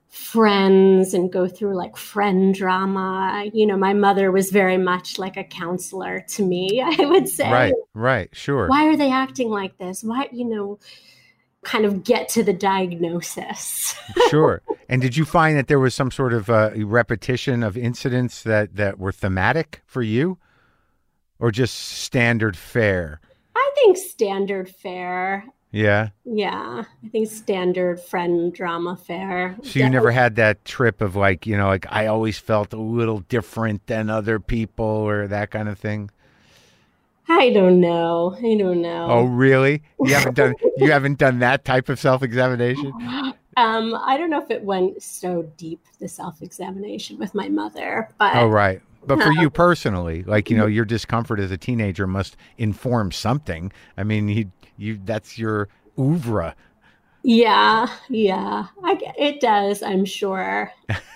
friends and go through like friend drama, you know, my mother was very much like a counselor to me, I would say. Right, right, sure. Why are they acting like this? Why, you know, kind of get to the diagnosis. Sure. And did you find that there was some sort of uh, repetition of incidents that, that were thematic for you, or just standard fare? I think standard fare. Yeah. Yeah. I think standard friend drama fare. So you Definitely. Never had that trip of like, you know, like I always felt a little different than other people, or that kind of thing? I don't know. I don't know. Oh, really? You haven't done you haven't done that type of self-examination? Um, I don't know if it went so deep, the self-examination with my mother, but Oh, right. But for you personally, like, you know, your discomfort as a teenager must inform something. I mean, you, you that's your oeuvre. Yeah, yeah. I, it does, I'm sure.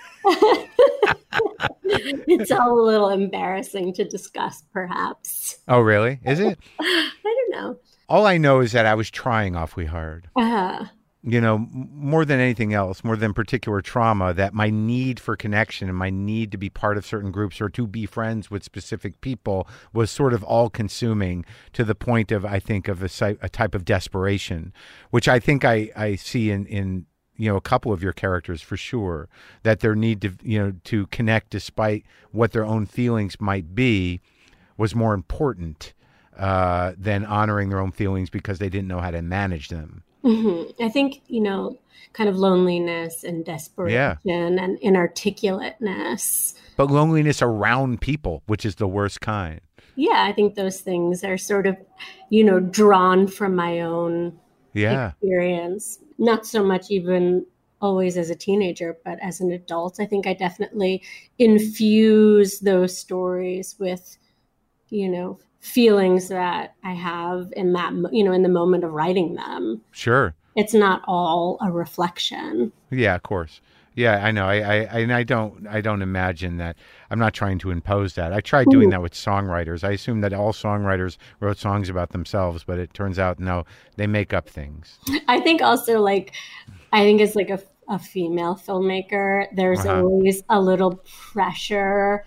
It's all a little embarrassing to discuss, perhaps. Oh, really? Is it? I don't know. All I know is that I was trying awfully hard. Uh-huh. You know, more than anything else, more than particular trauma, that my need for connection and my need to be part of certain groups or to be friends with specific people was sort of all-consuming, to the point of, I think, of a, a type of desperation, which I think I, I see in, in you know, a couple of your characters for sure, that their need to, you know, to connect despite what their own feelings might be was more important uh, than honoring their own feelings because they didn't know how to manage them. Mm-hmm. I think, you know, kind of loneliness and desperation yeah. and inarticulateness. But loneliness around people, which is the worst kind. Yeah, I think those things are sort of, you know, drawn from my own yeah. experience. Not so much even always as a teenager, but as an adult. I think I definitely infuse those stories with, you know, feelings that I have in that, you know, in the moment of writing them. Sure. It's not all a reflection. Yeah, of course. Yeah, I know. I, I and I don't I don't imagine that. I'm not trying to impose that. I tried doing that with songwriters. I assumed that all songwriters wrote songs about themselves, but it turns out no, they make up things. I think also like I think as like a, a female filmmaker, there's Uh-huh. always a little pressure.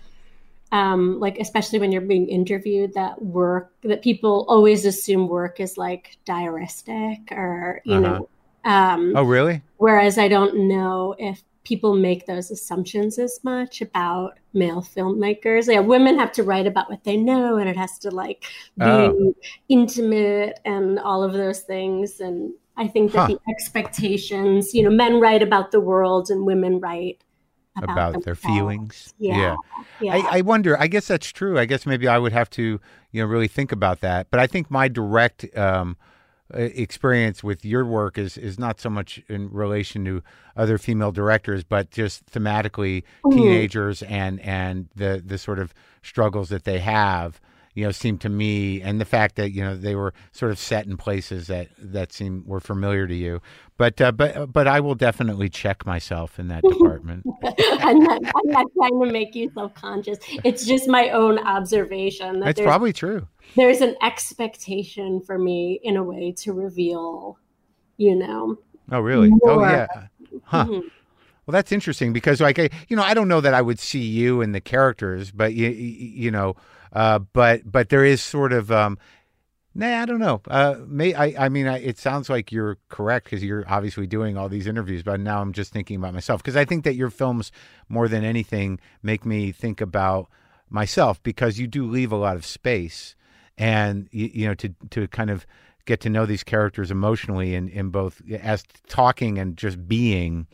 Um, like especially when you're being interviewed, that work that people always assume work is like diaristic or you Uh-huh. know. Um, Oh, really? Whereas I don't know if people make those assumptions as much about male filmmakers. Yeah, women have to write about what they know, and it has to like be Oh. intimate and all of those things. And I think that Huh. the expectations, you know, men write about the world and women write about, About their themselves. feelings. Yeah, yeah. I, I wonder, I guess that's true. I guess maybe I would have to, you know, really think about that. But I think my direct um, uh, experience with your work is is not so much in relation to other female directors, but just thematically teenagers and and the the sort of struggles that they have, you know, seem to me, and the fact that, you know, they were sort of set in places that that seem were familiar to you. But uh, but but I will definitely check myself in that department. I'm not, I'm not trying to make you self-conscious. It's just my own observation that That's there's, probably true. there's an expectation for me in a way to reveal, you know. Oh, really? Oh, More. yeah. Huh. Mhm. Well, that's interesting because, like, I, you know, I don't know that I would see you in the characters, but you, you know, uh, but but there is sort of, um, nah, I don't know. Uh, may I? I mean, I, it sounds like you're correct because you're obviously doing all these interviews, but now I'm just thinking about myself because I think that your films, more than anything, make me think about myself because you do leave a lot of space, and you, you know, to to kind of get to know these characters emotionally in in both as talking and just being.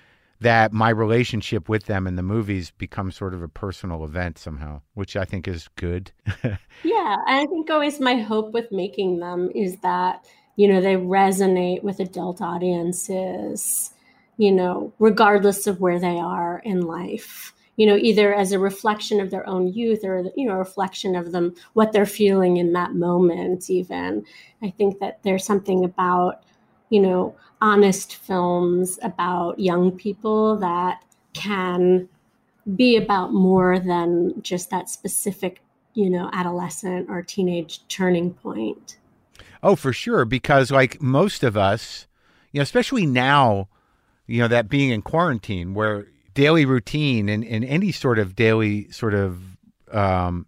That my relationship with them in the movies becomes sort of a personal event somehow, which I think is good. Yeah, and I think always my hope with making them is that, you know, they resonate with adult audiences, you know, regardless of where they are in life, you know, either as a reflection of their own youth or, you know, a reflection of them, what they're feeling in that moment even. I think that there's something about, you know, honest films about young people that can be about more than just that specific, you know, adolescent or teenage turning point. Oh, for sure. Because like most of us, you know, especially now, you know, that being in quarantine where daily routine and, and any sort of daily sort of um,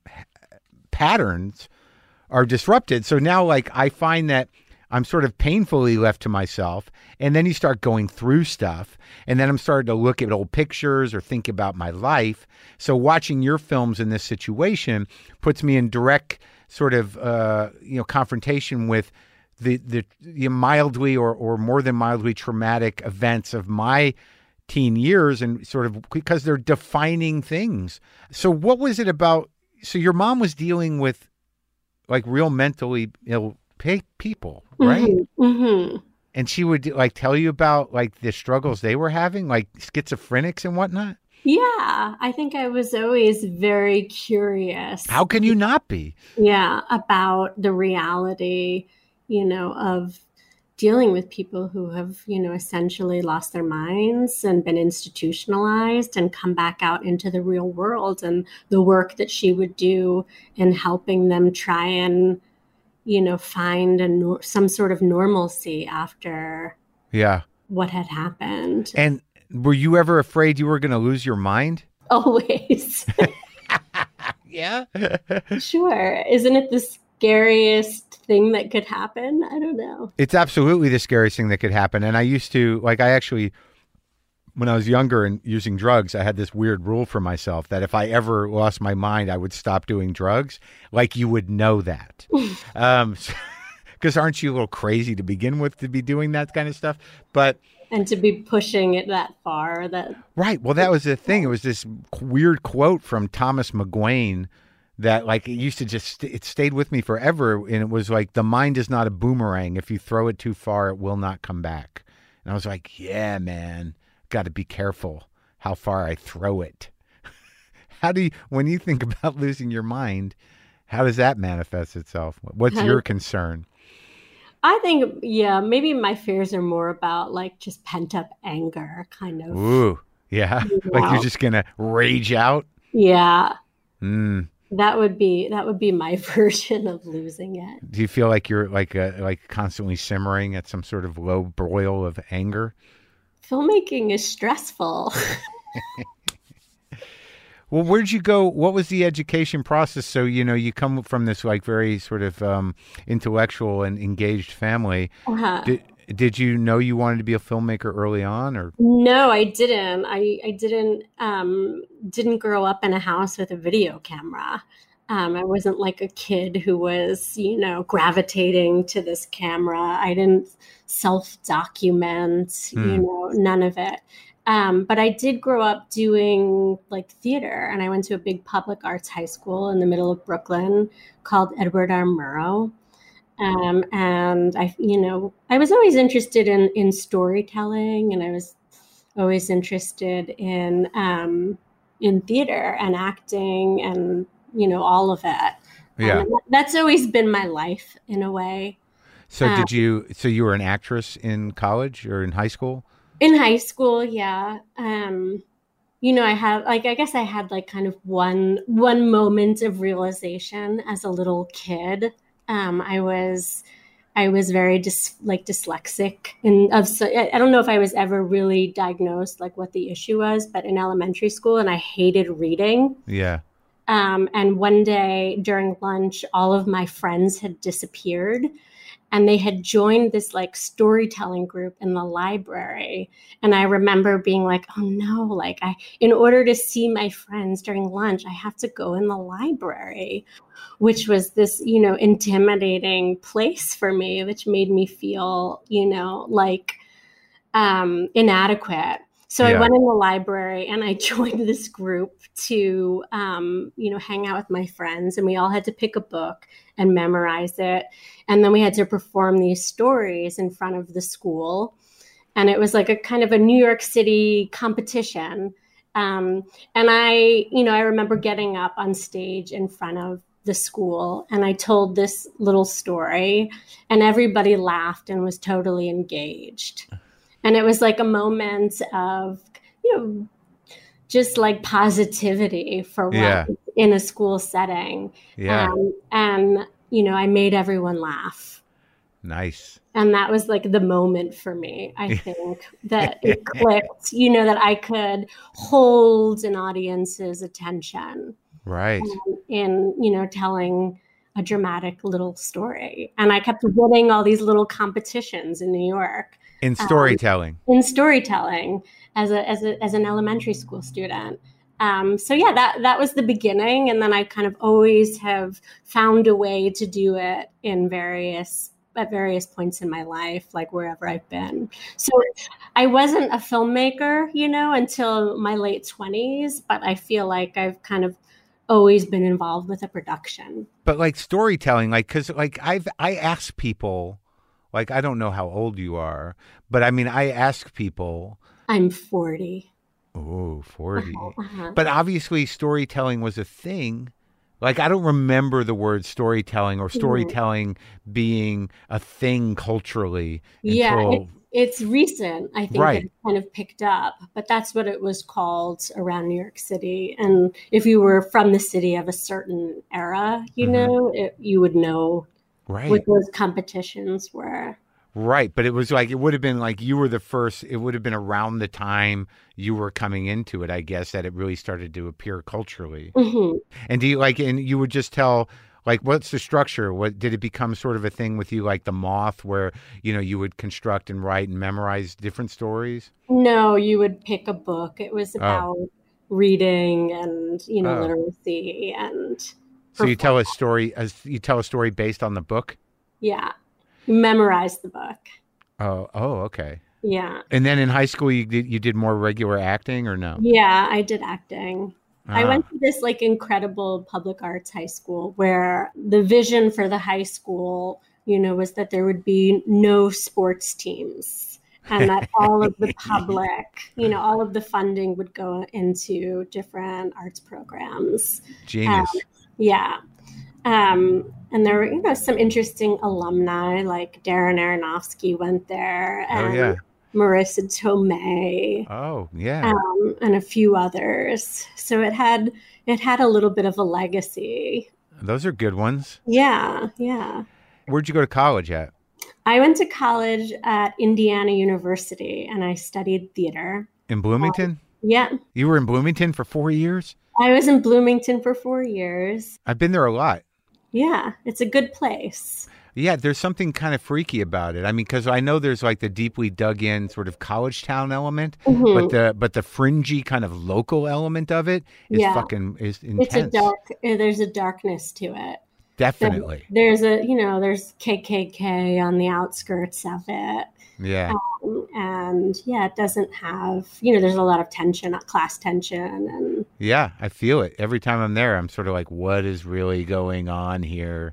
patterns are disrupted. So now like I find that I'm sort of painfully left to myself. And then you start going through stuff. And then I'm starting to look at old pictures or think about my life. So watching your films in this situation puts me in direct sort of, uh, you know, confrontation with the, the, the mildly or, or more than mildly traumatic events of my teen years and sort of because they're defining things. So what was it about? So your mom was dealing with like real mentally ill Pay people, right? Mm-hmm, mm-hmm. And she would like tell you about like the struggles they were having, like schizophrenics and whatnot. Yeah, I think I was always very curious. How can you not be? Yeah, about the reality, you know, of dealing with people who have, you know, essentially lost their minds and been institutionalized and come back out into the real world, and the work that she would do in helping them try and, you know, find a nor- some sort of normalcy after Yeah. what had happened. And were you ever afraid you were going to lose your mind? Always. Yeah. Sure. Isn't it the scariest thing that could happen? I don't know. It's absolutely the scariest thing that could happen. And I used to, like, I actually, when I was younger and using drugs, I had this weird rule for myself that if I ever lost my mind, I would stop doing drugs. Like, you would know that. um, because aren't you a little crazy to begin with to be doing that kind of stuff? But and to be pushing it that far, that right. Well, that was the thing. It was this weird quote from Thomas McGuane that, like, it used to just it stayed with me forever. And it was like, the mind is not a boomerang. If you throw it too far, it will not come back. And I was like, yeah, man, got to be careful how far I throw it. How do you, when you think about losing your mind, how does that manifest itself? What's your concern? I think, yeah, maybe my fears are more about like just pent up anger, kind of. Ooh, Yeah. You Like know? you're just going to rage out. Yeah. Mm. That would be that would be my version of losing it. Do you feel like you're like uh, like constantly simmering at some sort of low broil of anger? Filmmaking is stressful. Well, where'd you go? What was the education process? So, you know, you come from this like very sort of um, intellectual and engaged family. Uh-huh. Did, did you know you wanted to be a filmmaker early on, or? No, I didn't. I, I didn't um, didn't grow up in a house with a video camera. Um, I wasn't like a kid who was, you know, gravitating to this camera. I didn't self-document, Hmm. you know, none of it. Um, but I did grow up doing like theater, and I went to a big public arts high school in the middle of Brooklyn called Edward R. Murrow. Um, and I, you know, I was always interested in, in storytelling, and I was always interested in, um, in theater and acting and, you know, all of it. Yeah. Um, that's always been my life in a way. So Um, did you, so you were an actress in college or in high school? In high school, yeah. Um, you know, I had like, I guess I had like kind of one, one moment of realization as a little kid. Um, I was, I was very dys, like dyslexic, and of so I don't know if I was ever really diagnosed like what the issue was, but in elementary school, and I hated reading. Yeah. Um, and one day during lunch, all of my friends had disappeared, and they had joined this like storytelling group in the library. And I remember being like, oh no, like I, in order to see my friends during lunch, I have to go in the library, which was this, you know, intimidating place for me, which made me feel, you know, like um, inadequate. So Yeah. I went in the library and I joined this group to, um, you know, hang out with my friends, and we all had to pick a book and memorize it. And then we had to perform these stories in front of the school. And it was like a kind of a New York City competition. Um, and I, you know, I remember getting up on stage in front of the school, and I told this little story, and everybody laughed and was totally engaged. And it was like a moment of, you know, just like positivity for once Yeah. in a school setting. Yeah. Um, and, you know, I made everyone laugh. Nice. And that was like the moment for me, I think, that it clicked, you know, that I could hold an audience's attention Right. um, in, you know, telling a dramatic little story. And I kept winning all these little competitions in New York. In storytelling. Um, in storytelling as a as a as an elementary school student. Um, so yeah, that that was the beginning, and then I kind of always have found a way to do it in various at various points in my life, like wherever I've been. So I wasn't a filmmaker, you know, until my late twenties, but I feel like I've kind of always been involved with a production. But like storytelling, like, cause like I've, I ask people, like, I don't know how old you are, but I mean, I ask people. I'm forty. Oh, forty. Uh-huh, uh-huh. But obviously storytelling was a thing. Like, I don't remember the word storytelling or storytelling mm-hmm. being a thing culturally. Yeah, until... it, it's recent. I think right. it kind of picked up, but that's what it was called around New York City. And if you were from the city of a certain era, you mm-hmm. know, it, you would know right. what those competitions were. Right. But it was like, it would have been like you were the first, it would have been around the time you were coming into it, I guess, that it really started to appear culturally. Mm-hmm. And do you like, and you would just tell, like, what's the structure? What did it become sort of a thing with you, like The Moth, where, you know, you would construct and write and memorize different stories? No, you would pick a book. It was about oh. reading and, you know, oh. literacy and. So you tell a story, as you tell a story based on the book? Yeah. Memorize the book. Oh, oh, okay. Yeah. And then in high school, you did you did more regular acting or no? Yeah, I did acting. Ah. I went to this like incredible public arts high school where the vision for the high school, you know, was that there would be no sports teams and that all of the public, you know, all of the funding would go into different arts programs. Genius. Um, yeah. Um, and there were, you know, some interesting alumni, like Darren Aronofsky went there. And, oh, yeah. Marissa Tomei, Oh, yeah. um, and a few others. So it had it had a little bit of a legacy. Those are good ones. Yeah, yeah. Where'd you go to college at? I went to college at Indiana University, and I studied theater. In Bloomington? Um, yeah. You were in Bloomington for four years? I was in Bloomington for four years. I've been there a lot. Yeah, it's a good place. Yeah, there's something kind of freaky about it. I mean, because I know there's like the deeply dug in sort of college town element, Mm-hmm. but the but the fringy kind of local element of it is Yeah. fucking is intense. It's a dark, there's a darkness to it. Definitely. There's a, you know, there's K K K on the outskirts of it. Yeah. Um, and yeah, it doesn't have, you know, there's a lot of tension, class tension. And Yeah, I feel it. Every time I'm there, I'm sort of like, what is really going on here?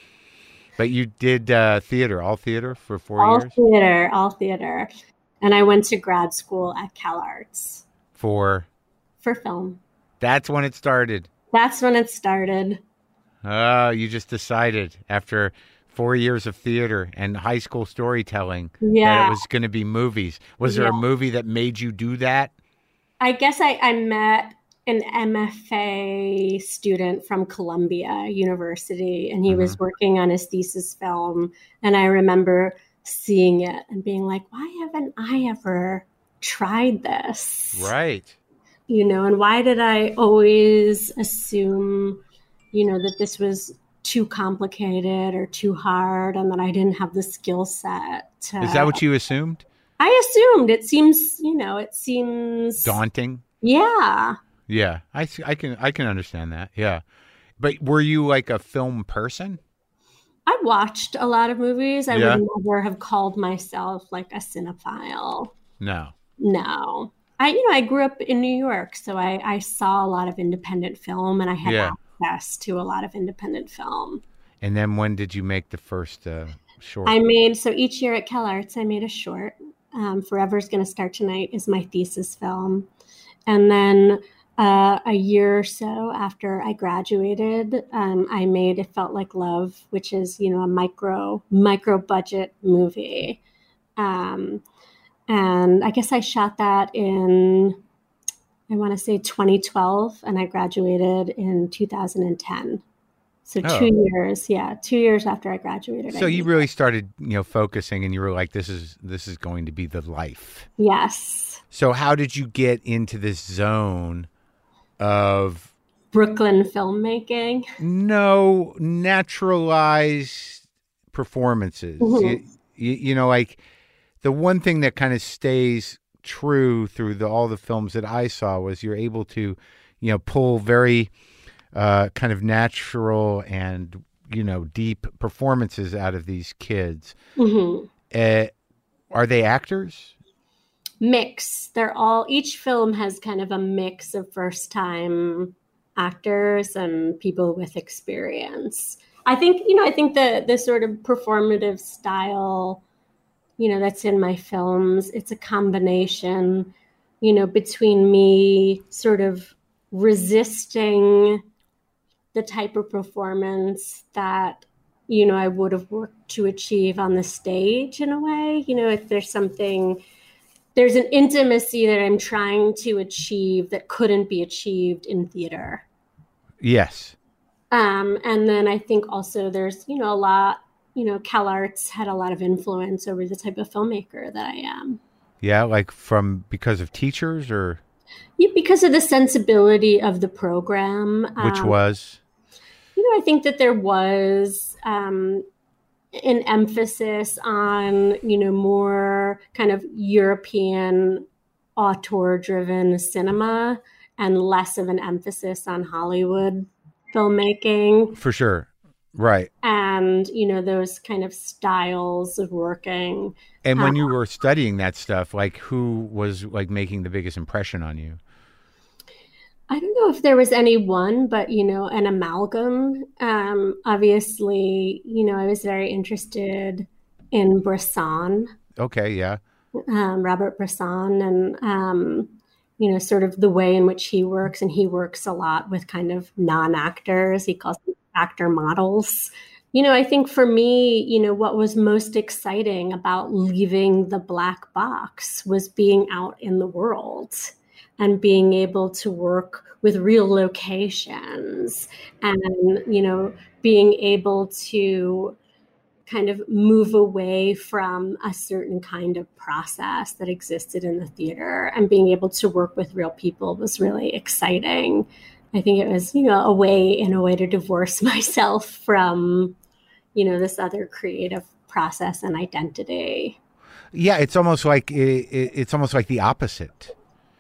But you did uh, theater, all theater for four all years? theater, all theater. And I went to grad school at CalArts For, for film. that's when it started. That's when it started. Oh, you just decided after four years of theater and high school storytelling that Yeah. it was going to be movies. Was there a Yeah. movie that made you do that? I guess I, I met an M F A student from Columbia University, and he was working on his thesis film. And I remember seeing it and being like, why haven't I ever tried this? Right. You know, and why did I always assume, you know, that this was too complicated or too hard and that I didn't have the skill set to... Is that what you assumed? I assumed. It seems, you know, it seems... Daunting? Yeah. Yeah, I, see- I can I can understand that. Yeah. But were you like a film person? I watched a lot of movies. I Yeah. would never have called myself like a cinephile. No. No. I, you know, I grew up in New York, so I, I saw a lot of independent film and I had Yeah. access to a lot of independent film. And then when did you make the first uh, short? I made, so each year at CalArts, I made a short. Um, Forever's Gonna Start Tonight is my thesis film. And then uh, a year or so after I graduated, um, I made It Felt Like Love, which is, you know, a micro, micro budget movie. Um, and I guess I shot that in, I want to say twenty twelve, and I graduated in two thousand ten. So Oh. two years, yeah, two years after I graduated. So I you made really it. started, you know, focusing, and you were like, "This is this is going to be the life." Yes. So how did you get into this zone of Brooklyn filmmaking. no naturalized performances? Mhm. You, you, you know, like the one thing that kind of stays true through the, all the films that I saw was you're able to, you know, pull very uh, kind of natural and, you know, deep performances out of these kids. hmm Uh, are they actors? Mix. They're all, each film has kind of a mix of first time actors and people with experience. I think, you know, I think the, the sort of performative style, you know, that's in my films, it's a combination, you know, between me sort of resisting the type of performance that, you know, I would have worked to achieve on the stage in a way. You know, if there's something, there's an intimacy that I'm trying to achieve that couldn't be achieved in theater. Yes. Um, and then I think also there's, you know, a lot, you know, CalArts had a lot of influence over the type of filmmaker that I am. Yeah, like from because of teachers or Yeah, because of the sensibility of the program. which um, was You know, I think that there was um, an emphasis on, you know, more kind of European auteur-driven cinema and less of an emphasis on Hollywood filmmaking for sure. Right. and, you know, those kind of styles of working. And when you were studying that stuff, like who was like making the biggest impression on you? I don't know if there was any one, but, you know, an amalgam. Um, obviously, you know, I was very interested in Bresson, Okay, yeah. um, Robert Bresson, and, um, you know, sort of the way in which he works. And he works a lot with kind of non-actors. He calls them actor models. You know, I think for me, you know, what was most exciting about leaving the black box was being out in the world and being able to work with real locations and, you know, being able to kind of move away from a certain kind of process that existed in the theater, and being able to work with real people was really exciting. I think it was, you know, a way in a way to divorce myself from, you know, this other creative process and identity. Yeah, it's almost like it, it's almost like the opposite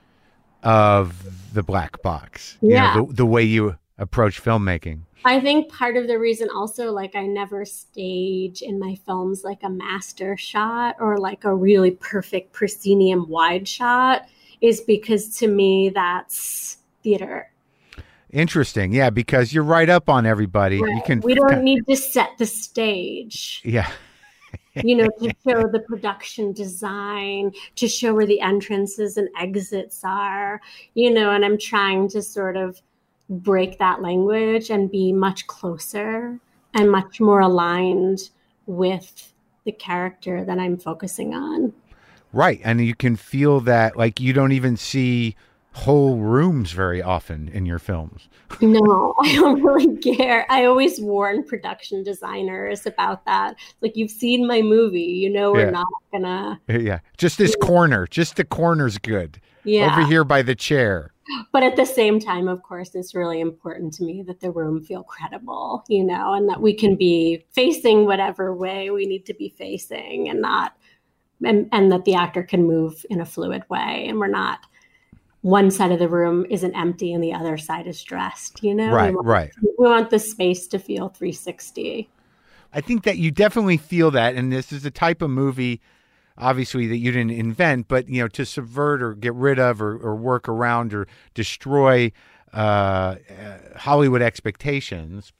of the black box. You Yeah, know, the, the way you approach filmmaking. I think part of the reason also, like, I never stage in my films like a master shot or like a really perfect proscenium wide shot is because to me that's theater. Interesting. Yeah, because you're right up on everybody. Right. You can We don't need to set the stage, Yeah. you know, to show the production design, to show where the entrances and exits are, you know, and I'm trying to sort of break that language and be much closer and much more aligned with the character that I'm focusing on. Right. And you can feel that, like, you don't even see whole rooms very often in your films. No, I don't really care. I always warn production designers about that. Like, you've seen my movie, you know, we're Yeah. not gonna. Yeah. Just this corner. Just the corner's good. Yeah. Over here by the chair. But at the same time, of course, it's really important to me that the room feel credible, you know, and that we can be facing whatever way we need to be facing, and not, and, and that the actor can move in a fluid way, and we're not, one side of the room isn't empty and the other side is dressed, you know? Right, we want, right. We want the space to feel three sixty. I think that you definitely feel that, and this is the type of movie, obviously, that you didn't invent, but, you know, to subvert or get rid of or, or work around or destroy uh, uh, Hollywood expectations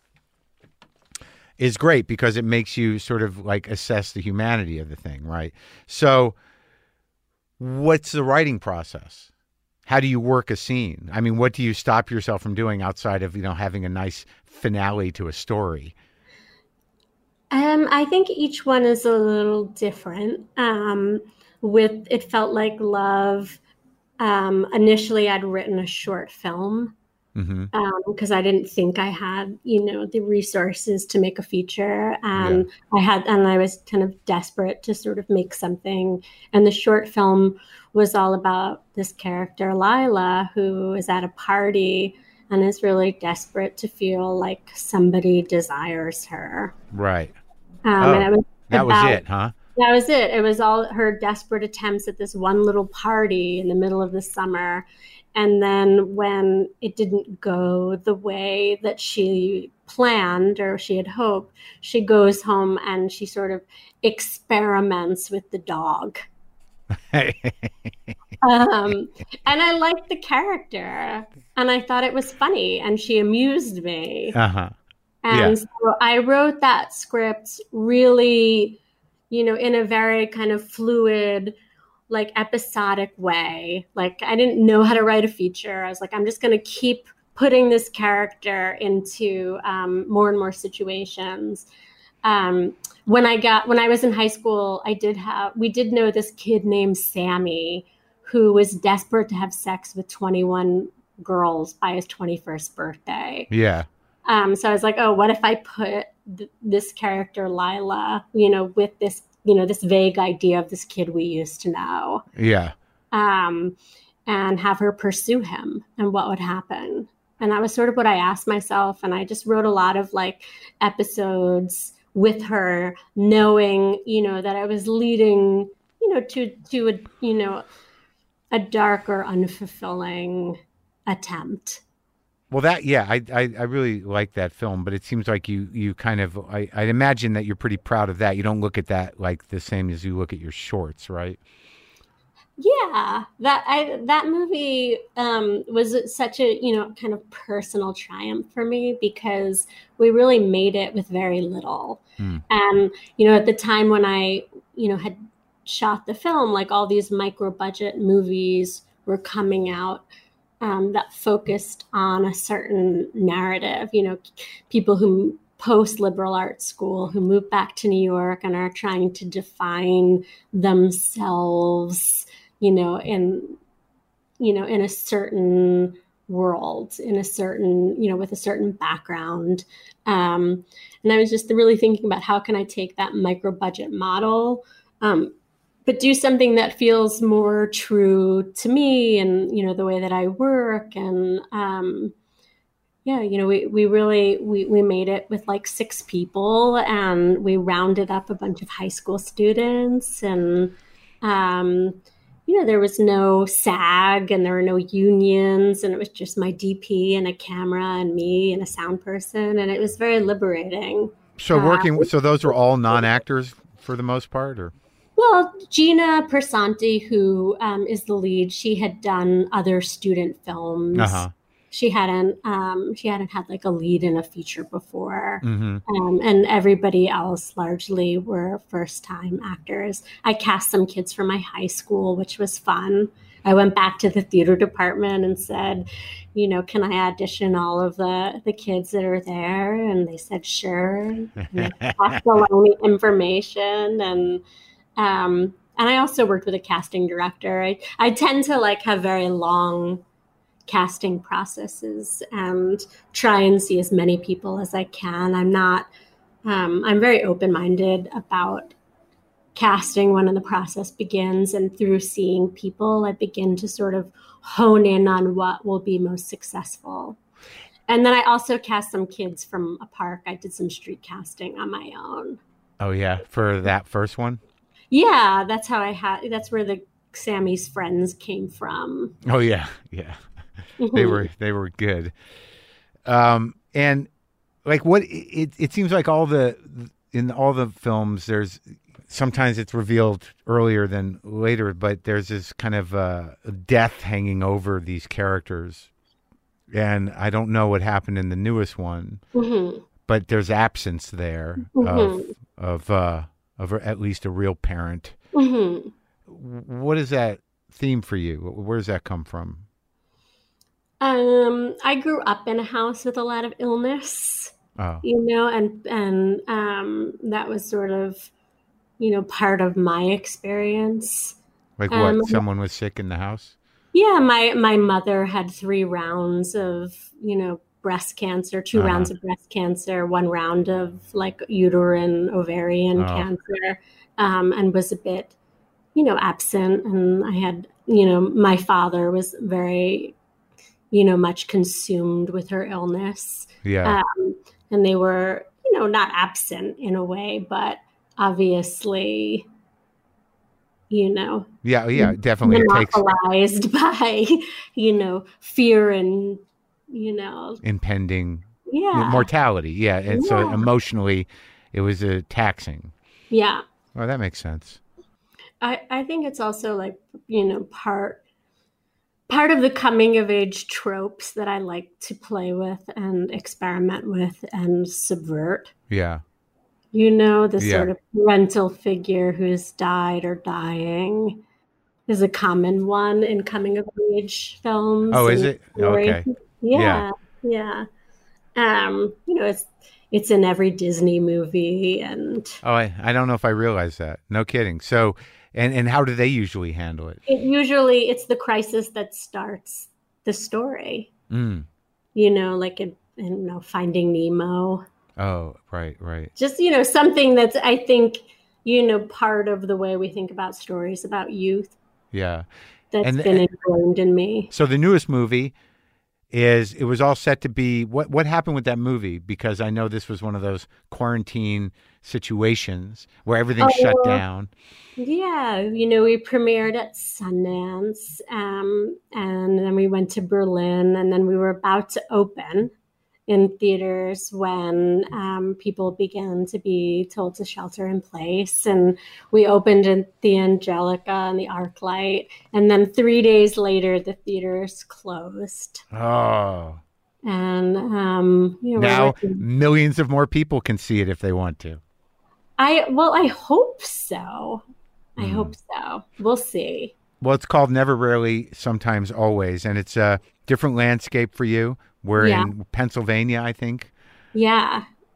is great, because it makes you sort of like assess the humanity of the thing, right? So what's the writing process? How do you work a scene? I mean, what do you stop yourself from doing outside of, you know, having a nice finale to a story? Um, I think each one is a little different. Um, with It Felt Like Love, um, initially I'd written a short film Mm-hmm. because um, I didn't think I had, you know, the resources to make a feature, and yeah. I had, and I was kind of desperate to sort of make something. And the short film was all about this character, Lila, who is at a party and is really desperate to feel like somebody desires her. Right. Um, oh, and it was that about, was it, huh? That was it. It was all her desperate attempts at this one little party in the middle of the summer. And then when it didn't go the way that she planned or she had hoped, she goes home and she sort of experiments with the dog. um, and I liked the character, and I thought it was funny, and she amused me. Uh-huh. And yeah. so I wrote that script really, you know, in a very kind of fluid, like episodic way. Like, I didn't know how to write a feature. I was like, I'm just going to keep putting this character into um, more and more situations. Um, when I got, when I was in high school, I did have, we did know this kid named Sammy who was desperate to have sex with twenty-one girls by his twenty-first birthday. Yeah. Um, so I was like, oh, what if I put th- this character, Lila, you know, with this, you know, this vague idea of this kid we used to know. Yeah. Um, and have her pursue him, and what would happen. And that was sort of what I asked myself. And I just wrote a lot of like episodes with her, knowing, you know, that I was leading, you know, to, to a, you know, a dark or unfulfilling attempt. Well, that, yeah, I, I, I really like that film, but it seems like you, you kind of, I, I imagine that you're pretty proud of that. You don't look at that like the same as you look at your shorts, right? Yeah, that I that movie um, was such a, you know, kind of personal triumph for me, because we really made it with very little. Hmm. And, you know, at the time when I, you know, had shot the film, like all these micro budget movies were coming out um, that focused on a certain narrative, you know, people who post liberal arts school who moved back to New York and are trying to define themselves, you know, in, you know, in a certain world, in a certain, you know, with a certain background. Um, and I was just really thinking about how can I take that micro budget model, um, but do something that feels more true to me and, you know, the way that I work. And, um, yeah, you know, we, we really, we, we made it with like six people, and we rounded up a bunch of high school students, and, um, you know, there was no SAG and there were no unions, and it was just my D P and a camera and me and a sound person. And it was very liberating. So working, uh, so those were all non-actors for the most part, or? Well, Gina Persanti, who um, is the lead, she had done other student films. Uh-huh. She hadn't, um, she hadn't had like a lead in a feature before. Mm-hmm. Um, and everybody else largely were first time actors. I cast some kids from my high school, which was fun. I went back to the theater department and said, you know, can I audition all of the, the kids that are there? And they said, sure. And they passed along the information. And, um, and I also worked with a casting director. I, I tend to like have very long casting processes and try and see as many people as I can. I'm not, um, I'm very open-minded about casting when the process begins, and through seeing people, I begin to sort of hone in on what will be most successful. And then I also cast some kids from a park. I did some street casting on my own. Oh yeah, for that first one? Yeah, that's how I had, that's where the Sammy's friends came from. Oh yeah, yeah. They were they were good, um, and like what it it seems like all the in all the films there's sometimes it's revealed earlier than later, but there's this kind of uh, death hanging over these characters, and I don't know what happened in the newest one, mm-hmm. but there's absence there mm-hmm. of of uh, of at least a real parent. Mm-hmm. What is that theme for you? Where does that come from? Um, I grew up in a house with a lot of illness, oh. you know, and, and, um, that was sort of, you know, part of my experience. Like what? Um, Someone was sick in the house? Yeah. My, my mother had three rounds of, you know, breast cancer, two uh-huh. rounds of breast cancer, one round of like uterine, ovarian oh. cancer, um, and was a bit, you know, absent. And I had, you know, my father was very, you know, much consumed with her illness. Yeah. Um, and they were, you know, not absent in a way, but obviously, you know. Yeah, yeah, definitely. Monopolized takes... by, you know, fear and, you know. Impending yeah. mortality. Yeah. And yeah. so emotionally, it was a taxing. Yeah. Oh, that makes sense. I, I think it's also like, you know, part part of the coming of age tropes that I like to play with and experiment with and subvert. Yeah. You know, the yeah. sort of parental figure who's died or dying is a common one in coming of age films. Oh, is it? Stories. Okay. Yeah. Yeah. yeah. Um, you know, it's it's in every Disney movie and Oh, I, I don't know if I realized that. No kidding. So And and how do they usually handle it? It usually, it's the crisis that starts the story. Mm. You know, like in, in you know, Finding Nemo. Oh, right, right. Just, you know, something that's, I think, you know, part of the way we think about stories about youth. Yeah. That's and, been ingrained in me. So the newest movie is, it was all set to be, what, what happened with that movie? Because I know this was one of those quarantine situations where everything oh, shut down. Yeah, you know, we premiered at Sundance, um, and then we went to Berlin, and then we were about to open in theaters when um, people began to be told to shelter in place. And we opened in the Angelica and the ArcLight, and then three days later, the theaters closed. Oh. And, um, you know, now millions of more people can see it if they want to. I, well, I hope so. I mm. hope so. We'll see. Well, it's called Never, Rarely, Sometimes, Always, and it's a different landscape for you. We're yeah. in Pennsylvania, I think. Yeah.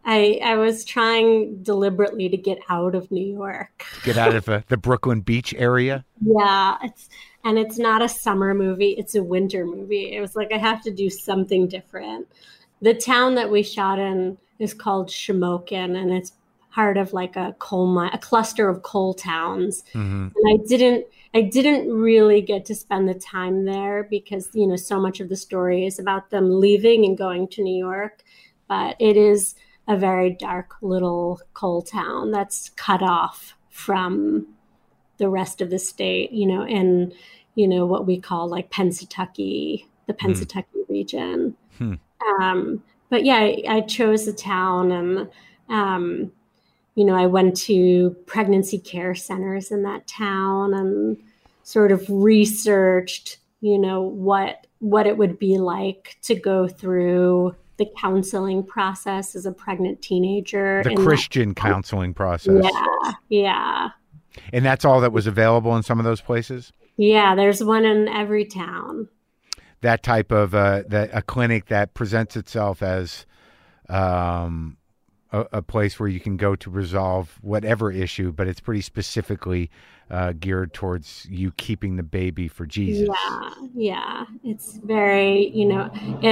I I was trying deliberately to get out of New York. Get out of uh, the Brooklyn Beach area? Yeah, it's and it's not a summer movie, it's a winter movie. It was like I have to do something different. The town that we shot in is called Shamokin, and it's part of like a coal mine, a cluster of coal towns. Mm-hmm. And I didn't I didn't really get to spend the time there because, you know, so much of the story is about them leaving and going to New York. But it is a very dark little coal town that's cut off from the rest of the state, you know, in, you know, what we call like Pennsatucky, the Pennsatucky mm. region. Hmm. Um, but yeah, I, I chose the town and, um, you know, I went to pregnancy care centers in that town and sort of researched, you know, what what it would be like to go through the counseling process as a pregnant teenager. The Christian counseling process. Yeah, yeah. And that's all that was available in some of those places? Yeah, there's one in every town. That type of uh, that a clinic that presents itself as um, a, a place where you can go to resolve whatever issue, but it's pretty specifically uh, geared towards you keeping the baby for Jesus. Yeah, yeah. It's very, you know,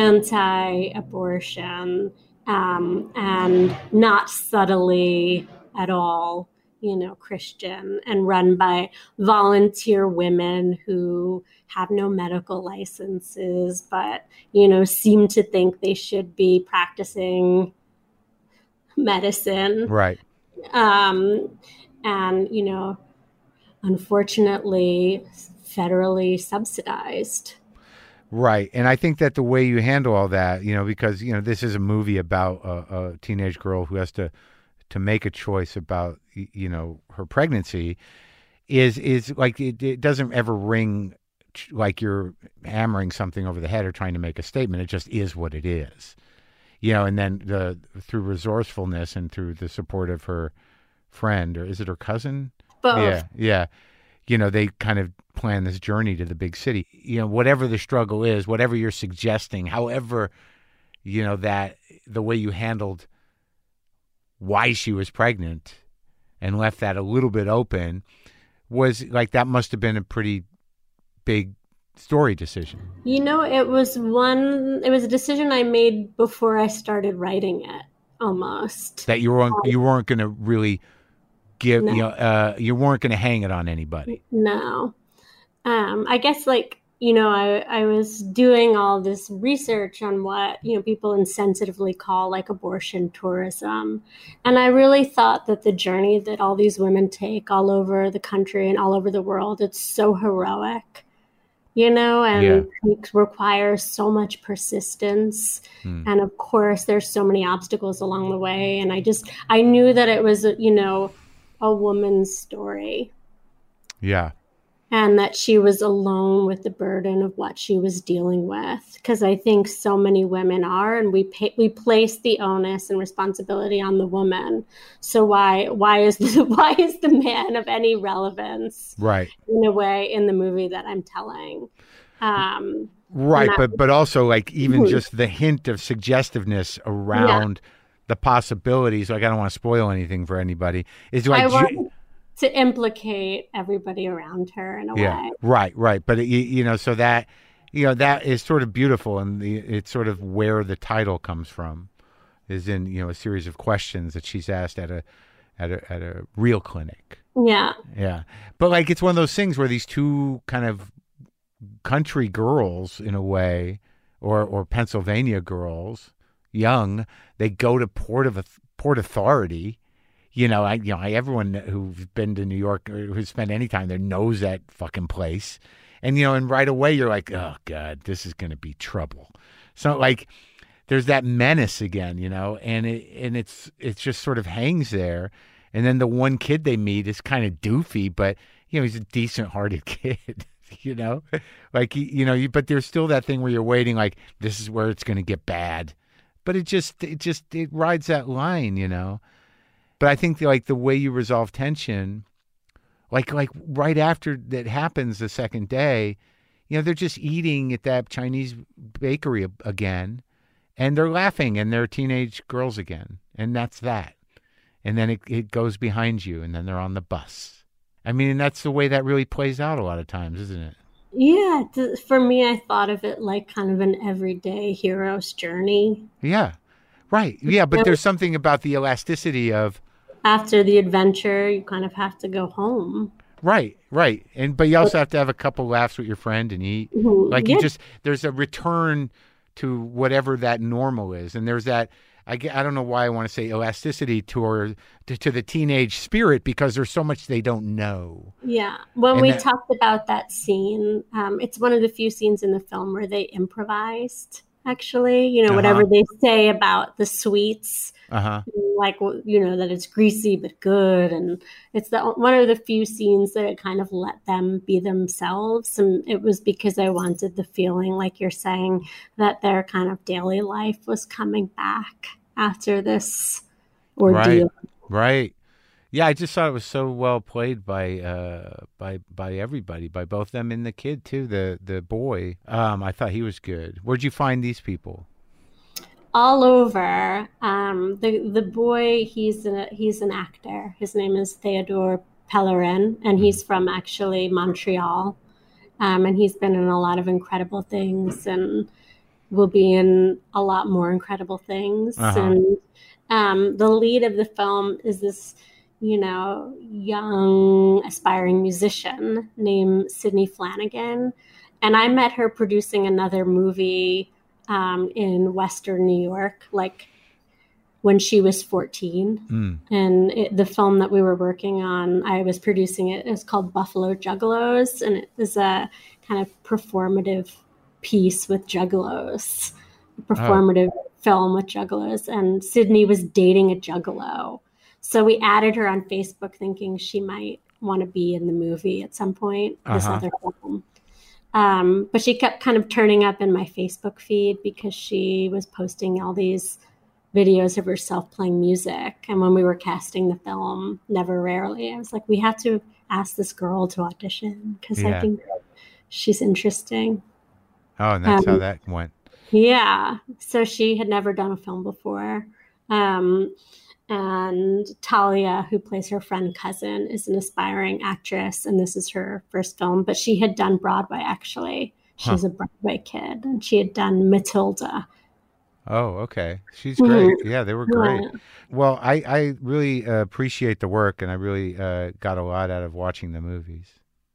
anti-abortion um, and not subtly at all, you know, Christian, and run by volunteer women who have no medical licenses, but, you know, seem to think they should be practicing medicine. Right. Um, and, you know, unfortunately, federally subsidized. Right. And I think that the way you handle all that, you know, because, you know, this is a movie about a, a teenage girl who has to to make a choice about, you know, her pregnancy is, is like, it, it doesn't ever ring like you're hammering something over the head or trying to make a statement. It just is what it is, you know, and then the, through resourcefulness and through the support of her friend, or is it her cousin? Both. Yeah. Yeah. You know, they kind of plan this journey to the big city, you know, whatever the struggle is, whatever you're suggesting, however, you know, that the way you handled why she was pregnant and left that a little bit open was like, that must have been a pretty big story decision. You know, it was one, it was a decision I made before I started writing it, almost. That you weren't, you weren't going to really give, no. you know, uh, you weren't going to hang it on anybody. No. Um, I guess like, you know, I, I was doing all this research on what, you know, people insensitively call like abortion tourism. And I really thought that the journey that all these women take all over the country and all over the world, it's so heroic, you know, and yeah. it requires so much persistence. Hmm. And of course, there's so many obstacles along the way. And I just, I knew that it was, you know, a woman's story. Yeah. And that she was alone with the burden of what she was dealing with. Because I think so many women are, and we pay, we place the onus and responsibility on the woman. So why why is the, why is the man of any relevance? Right. In a way, in the movie that I'm telling. Um, right, that, but but also like even mm-hmm. just the hint of suggestiveness around yeah. the possibilities. Like I don't want to spoil anything for anybody. Is like. I want- to implicate everybody around her in a yeah, way. Right, right. But, it, you, you know, so that, you know, that is sort of beautiful. And the, it's sort of where the title comes from is in, you know, a series of questions that she's asked at a, at a, at a real clinic. Yeah. Yeah. But like, it's one of those things where these two kind of country girls in a way, or, or Pennsylvania girls, young, they go to Port of Port Authority. You know, I, you know, I, everyone who's been to New York or who's spent any time there knows that fucking place. And, you know, and right away you're like, oh, God, this is going to be trouble. So, like, there's that menace again, you know, and it and it's it's just sort of hangs there. And then the one kid they meet is kind of doofy, but, you know, he's a decent-hearted kid, you know? Like, you know, you, but there's still that thing where you're waiting, like, this is where it's going to get bad. But it just, it just, it rides that line, you know? But I think like the way you resolve tension, like like right after that happens the second day, you know, they're just eating at that Chinese bakery again, and they're laughing, and they're teenage girls again. and that's that. And then it, it goes behind you, and then they're on the bus. I mean, and that's the way that really plays out a lot of times, isn't it? Yeah, th- for me, I thought of it like kind of an everyday hero's journey. Yeah, right. Yeah, but there's something about the elasticity of... After the adventure, you kind of have to go home. Right, right. And but you also have to have a couple laughs with your friend and eat. Mm-hmm. Like yeah. you just, there's a return to whatever that normal is. And there's that, I, I don't know why I want to say elasticity to, to, to the teenage spirit, because there's so much they don't know. Yeah. When and we that, talked about that scene, um, it's one of the few scenes in the film where they improvised, actually. You know, uh-huh. whatever they say about the sweets. Uh-huh. Like, you know, that it's greasy but good. And it's the one of the few scenes that it kind of let them be themselves. And it was because I wanted the feeling, like you're saying, that their kind of daily life was coming back after this ordeal. Right, right. Yeah, I just thought it was so well played by uh, by by everybody, by both them and the kid, too, the, the boy. Um, I thought he was good. Where'd you find these people? All over. Um, the the boy, he's a, he's an actor. His name is Theodore Pellerin, and he's from actually Montreal. Um, and he's been in a lot of incredible things, and will be in a lot more incredible things. Uh-huh. And um, the lead of the film is this, you know, young aspiring musician named Sydney Flanagan, and I met her producing another movie Um, in Western New York, like when she was fourteen. Mm. And it, the film that we were working on, I was producing it. It's called Buffalo Juggalos, and it is a kind of performative piece with juggalos, a performative oh. film with juggalos. And Sydney was dating a juggalo. So we added her on Facebook thinking she might want to be in the movie at some point, this uh-huh. other film. Um, but she kept kind of turning up in my Facebook feed because she was posting all these videos of herself playing music. And when we were casting the film, Never Rarely, I was like, we have to ask this girl to audition because yeah. I think she's interesting. Oh, and that's um, how that went. Yeah. So she had never done a film before. Um, And Talia, who plays her friend cousin, is an aspiring actress, and this is her first film. But she had done Broadway, actually. She's huh. a Broadway kid, and she had done Matilda. Oh, okay. She's great. Mm-hmm. Yeah, they were great. Yeah. Well, I, I really uh, appreciate the work, and I really uh, got a lot out of watching the movies.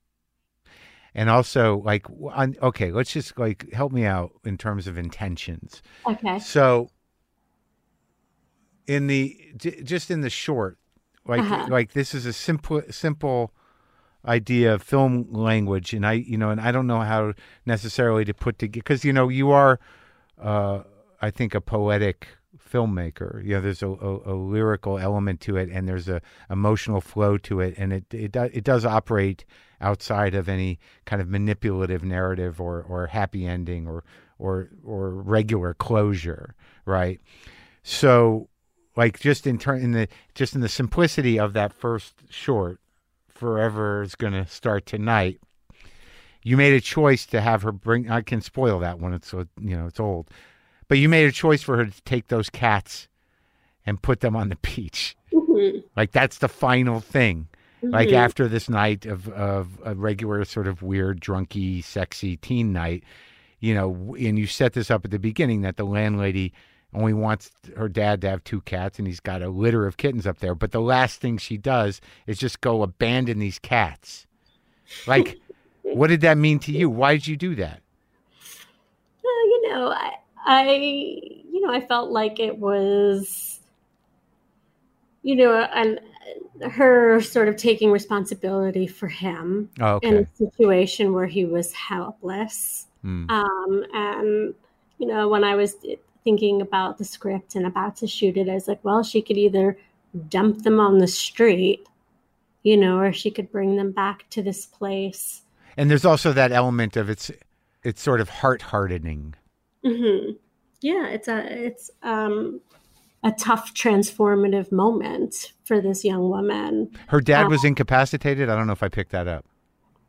And also, like, on, okay, let's just, like, help me out in terms of intentions. Okay. So... In the just in the short, like uh-huh. like this is a simple simple idea of film language, and I you know and I don't know how necessarily to put together, because you know you are, uh, I think, a poetic filmmaker. You know, there's a, a, a lyrical element to it, and there's a emotional flow to it, and it it does it does operate outside of any kind of manipulative narrative or or happy ending or or or regular closure, right? So. Like just in turn in the just in the simplicity of that first short, Forever is going to start tonight. You made a choice to have her bring. I can spoil that one. It's you know it's old, but you made a choice for her to take those cats and put them on the beach. Mm-hmm. Like that's the final thing. Mm-hmm. Like after this night of of a regular sort of weird, drunky, sexy teen night, you know, and you set this up at the beginning that the landlady only wants her dad to have two cats, and he's got a litter of kittens up there. But the last thing she does is just go abandon these cats. Like, what did that mean to you? Why did you do that? Well, you know, I, I, you know, I felt like it was, you know, and her sort of taking responsibility for him oh, okay. in a situation where he was helpless. Mm. Um, and, you know, when I was thinking about the script and about to shoot it, I was like, well, she could either dump them on the street, you know, or she could bring them back to this place. And there's also that element of it's it's sort of heart hardening. Mm-hmm. Yeah, it's a it's um, a tough transformative moment for this young woman. Her dad um, was incapacitated. I don't know if I picked that up.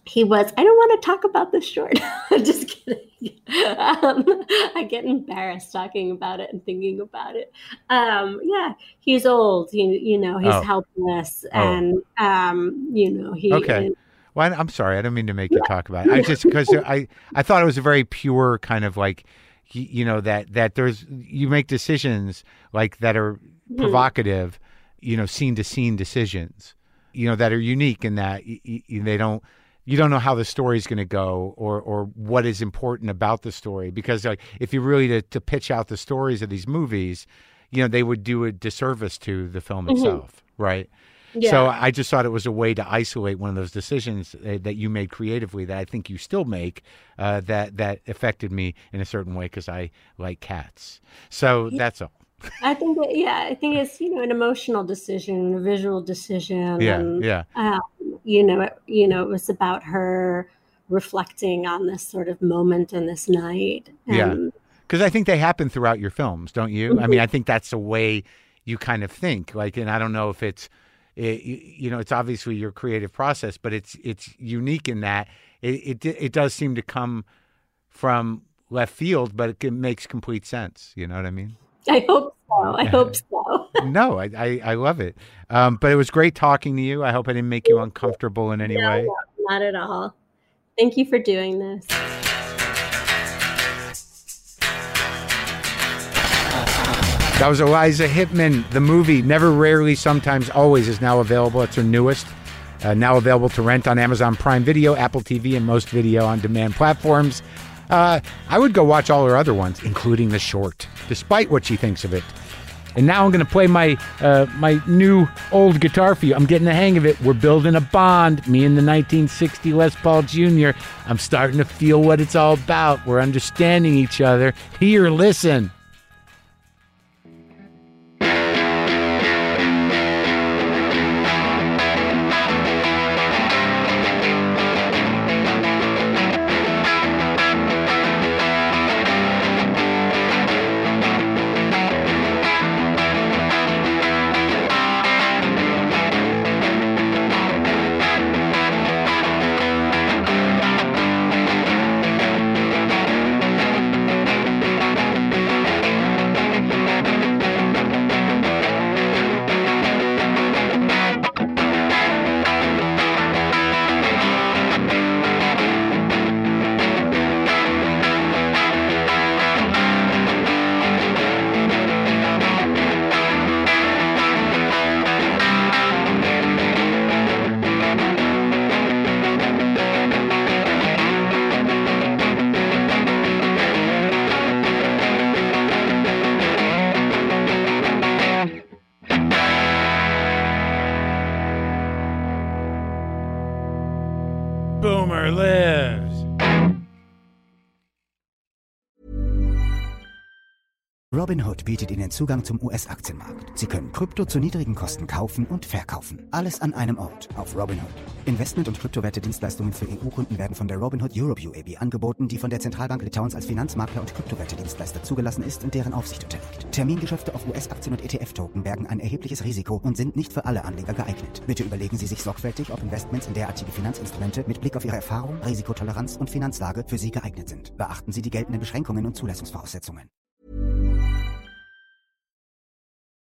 he was, I don't want to talk about this short. Just kidding. Um, I get embarrassed talking about it and thinking about it. Um, yeah, he's old. You, you know, he's Oh. helpless. Oh. And, um, you know, he... Okay. And, Well, I'm sorry. I don't mean to make you talk about it. I just, because I, I thought it was a very pure kind of like, you, you know, that, that there's, you make decisions like that are provocative, you know, scene to scene decisions, you know, that are unique in that y- y- they don't, you don't know how the story is going to go or, or what is important about the story. Because like, if you really to, to pitch out the stories of these movies, you know, they would do a disservice to the film itself. Right. yeah. So I just thought it was a way to isolate one of those decisions uh, that you made creatively that I think you still make uh, that that affected me in a certain way because I like cats. So that's all. I think, that, yeah, I think it's, you know, an emotional decision, a visual decision. Yeah, and, yeah. Um, you know, it, you know, it was about her reflecting on this sort of moment and this night. And, Yeah. Because I think they happen throughout your films, don't you? I mean, I think that's the way you kind of think. Like, and I don't know if it's, it, you know, it's obviously your creative process, but it's it's unique in that it it, it does seem to come from left field, but it makes complete sense. You know what I mean? I hope so. I hope so. No, I, I, I love it. Um, but it was great talking to you. I hope I didn't make you uncomfortable in any No, way. no, not at all. Thank you for doing this. That was Eliza Hittman. The movie Never, Rarely, Sometimes, Always is now available. It's her newest. Uh, now available to rent on Amazon Prime Video, Apple T V, and most video on demand platforms. Uh, I would go watch all her other ones, including The Short, despite what she thinks of it. And now I'm going to play my uh, my new old guitar for you. I'm getting the hang of it. We're building a bond, me and the nineteen sixty Les Paul Junior I'm starting to feel what it's all about. We're understanding each other. Here, listen. Boomer lives. Robinhood bietet Ihnen Zugang zum U S-Aktienmarkt. Sie können Krypto zu niedrigen Kosten kaufen und verkaufen. Alles an einem Ort auf Robinhood. Investment- und Kryptowerte-Dienstleistungen für E U-Kunden werden von der Robinhood Europe U A B angeboten, die von der Zentralbank Litauens als Finanzmakler und Kryptowerte-Dienstleister zugelassen ist und deren Aufsicht unterliegt. Termingeschäfte auf U S-Aktien und E T F-Token bergen ein erhebliches Risiko und sind nicht für alle Anleger geeignet. Bitte überlegen Sie sich sorgfältig, ob Investments in derartige Finanzinstrumente mit Blick auf Ihre Erfahrung, Risikotoleranz und Finanzlage für Sie geeignet sind. Beachten Sie die geltenden Beschränkungen und Zulassungsvoraussetzungen.